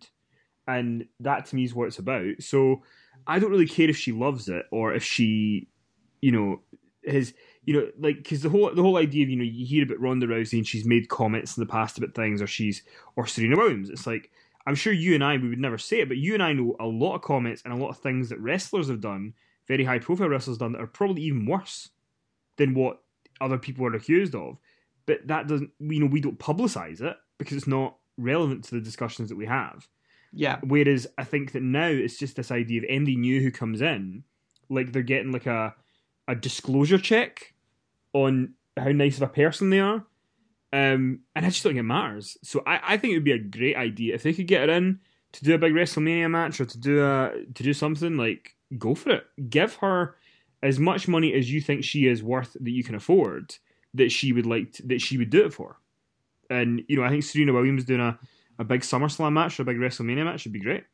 And that, to me, is what it's about. So I don't really care if she loves it or if she, you know, his, you know, like, because the whole the whole idea of, you know, you hear about Ronda Rousey and she's made comments in the past about things, or she's, or Serena Williams. It's like, I'm sure you and I, we would never say it, but you and I know a lot of comments and a lot of things that wrestlers have done, very high profile wrestlers done, that are probably even worse than what other people are accused of. But that doesn't, you know, we don't publicise it because it's not relevant to the discussions that we have. Yeah. Whereas I think that now it's just this idea of anybody new who comes in, like they're getting like a a disclosure check on how nice of a person they are. Um, and I just don't think it matters. So I, I think it would be a great idea if they could get her in to do a big WrestleMania match or to do a to do something, like, go for it. Give her as much money as you think she is worth that you can afford, that she would like to, that she would do it for. And, you know, I think Serena Williams doing a, a big SummerSlam match or a big WrestleMania match would be great.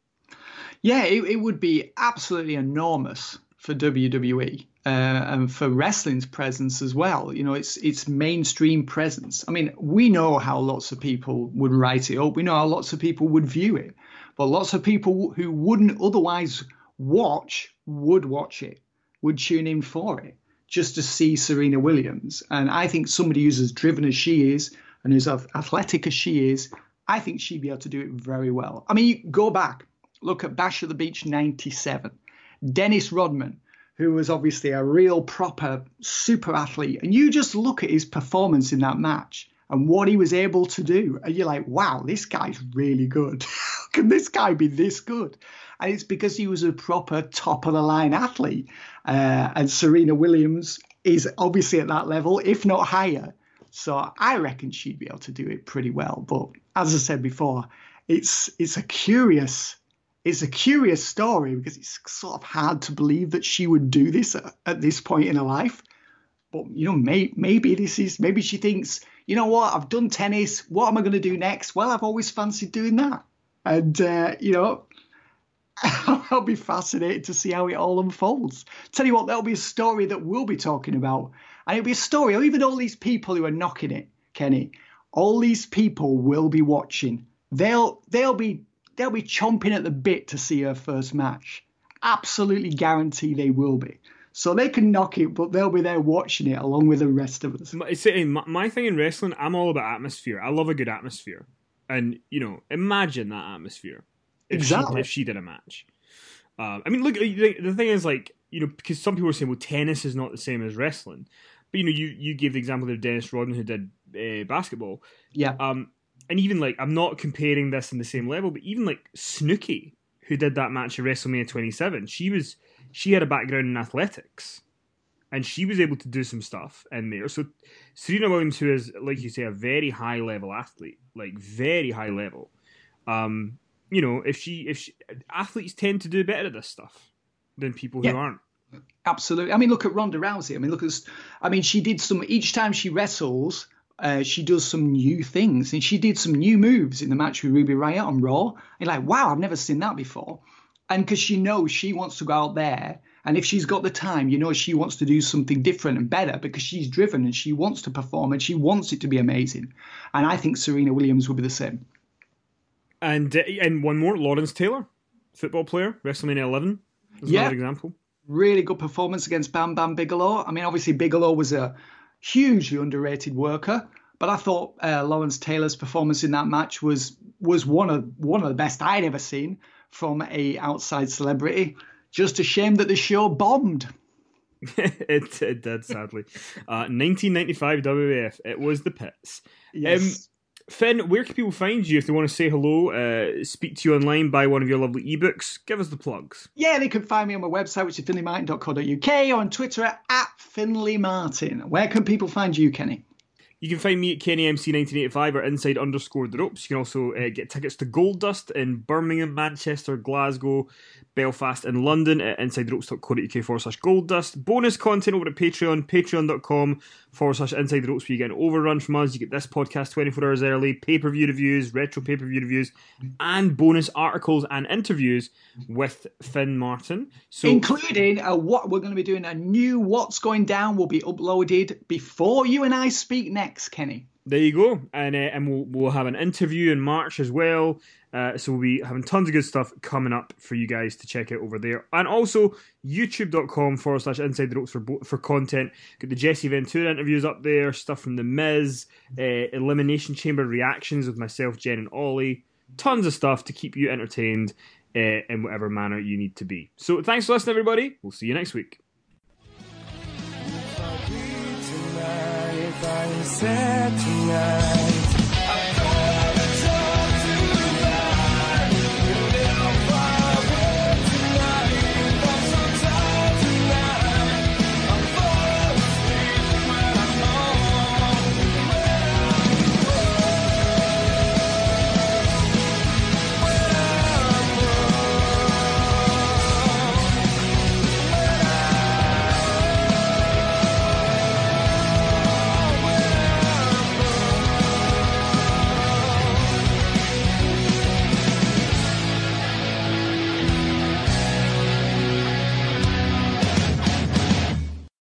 Yeah, it, it would be absolutely enormous for W W E uh, and for wrestling's presence as well. You know, it's it's mainstream presence. I mean, we know how lots of people would write it up. We know how lots of people would view it. But lots of people who wouldn't otherwise watch would watch it, would tune in for it, just to see Serena Williams. And I think somebody who's as driven as she is and who's as athletic as she is, I think she'd be able to do it very well. I mean, you go back, look at Bash at the Beach ninety-seven. Dennis Rodman, who was obviously a real proper super athlete. And you just look at his performance in that match and what he was able to do. And you're like, wow, this guy's really good. How can this guy be this good? And it's because he was a proper top of the line athlete. Uh, and Serena Williams is obviously at that level, if not higher. So I reckon she'd be able to do it pretty well. But as I said before, it's it's a curious it's a curious story because it's sort of hard to believe that she would do this at, at this point in her life. But, you know, may, maybe this is maybe she thinks, you know what, I've done tennis. What am I going to do next? Well, I've always fancied doing that. And, uh, you know, I'll be fascinated to see how it all unfolds. Tell you what, that'll be a story that we'll be talking about. And it'll be a story, or even all these people who are knocking it, Kenny, all these people will be watching. They'll they'll be they'll be chomping at the bit to see her first match. Absolutely guarantee they will be. So they can knock it, but they'll be there watching it along with the rest of us. My, my thing in wrestling, I'm all about atmosphere. I love a good atmosphere. And, you know, imagine that atmosphere. If Exactly. She, if she did a match. Um, I mean, look, the, the thing is, like, you know, because some people are saying, well, tennis is not the same as wrestling. But, you know, you, you gave the example of Dennis Rodman who did uh, basketball. Yeah. Um, and even, like, I'm not comparing this in the same level, but even, like, Snooki, who did that match at WrestleMania twenty-seven, she was, she had a background in athletics. And she was able to do some stuff in there. So Serena Williams, who is, like you say, a very high-level athlete, like, very high level, um... you know, if she, if she, athletes tend to do better at this stuff than people who Yeah. aren't. Absolutely. I mean, look at Ronda Rousey. I mean, look at, I mean, she did some, each time she wrestles, uh, she does some new things. And she did some new moves in the match with Ruby Riott on Raw. And you're like, wow, I've never seen that before. And because she knows she wants to go out there. And if she's got the time, you know, she wants to do something different and better because she's driven and she wants to perform and she wants it to be amazing. And I think Serena Williams will be the same. And uh, and one more, Lawrence Taylor, football player, WrestleMania eleven, is Yeah. another example. Really good performance against Bam Bam Bigelow. I mean, obviously Bigelow was a hugely underrated worker, but I thought uh, Lawrence Taylor's performance in that match was was one of one of the best I'd ever seen from a outside celebrity. Just a shame that the show bombed. it, it did, sadly. Uh, nineteen ninety-five W W F, it was the pits. Yes. Um, Finn, where can people find you if they want to say hello, uh, speak to you online, buy one of your lovely ebooks? Give us the plugs. Yeah, they can find me on my website, which is finley martin dot co dot uk, or on Twitter at, at Finley Martin. Where can people find you, Kenny? You can find me at Kenny M C nineteen eighty-five or inside underscore the ropes. You can also uh, get tickets to Gold Dust in Birmingham, Manchester, Glasgow, Belfast, and London at inside the ropes dot co dot uk forward slash Gold Dust. Bonus content over at Patreon, patreon.com forward slash inside the ropes, where you get an overrun from us. You get this podcast twenty-four hours early, pay-per-view reviews, retro pay-per-view reviews, and bonus articles and interviews with Finn Martin. So, Including a, what we're going to be doing, a new What's Going Down will be uploaded before you and I speak next, Kenny. there you go, and uh, and we'll we'll have an interview in March as well. Uh, so we'll be having tons of good stuff coming up for you guys to check out over there, and also youtube.com forward slash inside the ropes for for content. Got the Jesse Ventura interviews up there, stuff from the Miz, uh, Elimination Chamber reactions with myself, Jen, and Ollie. tons of stuff to keep you entertained uh, in whatever manner you need to be. So thanks for listening, everybody. We'll see you next week. If I sad tonight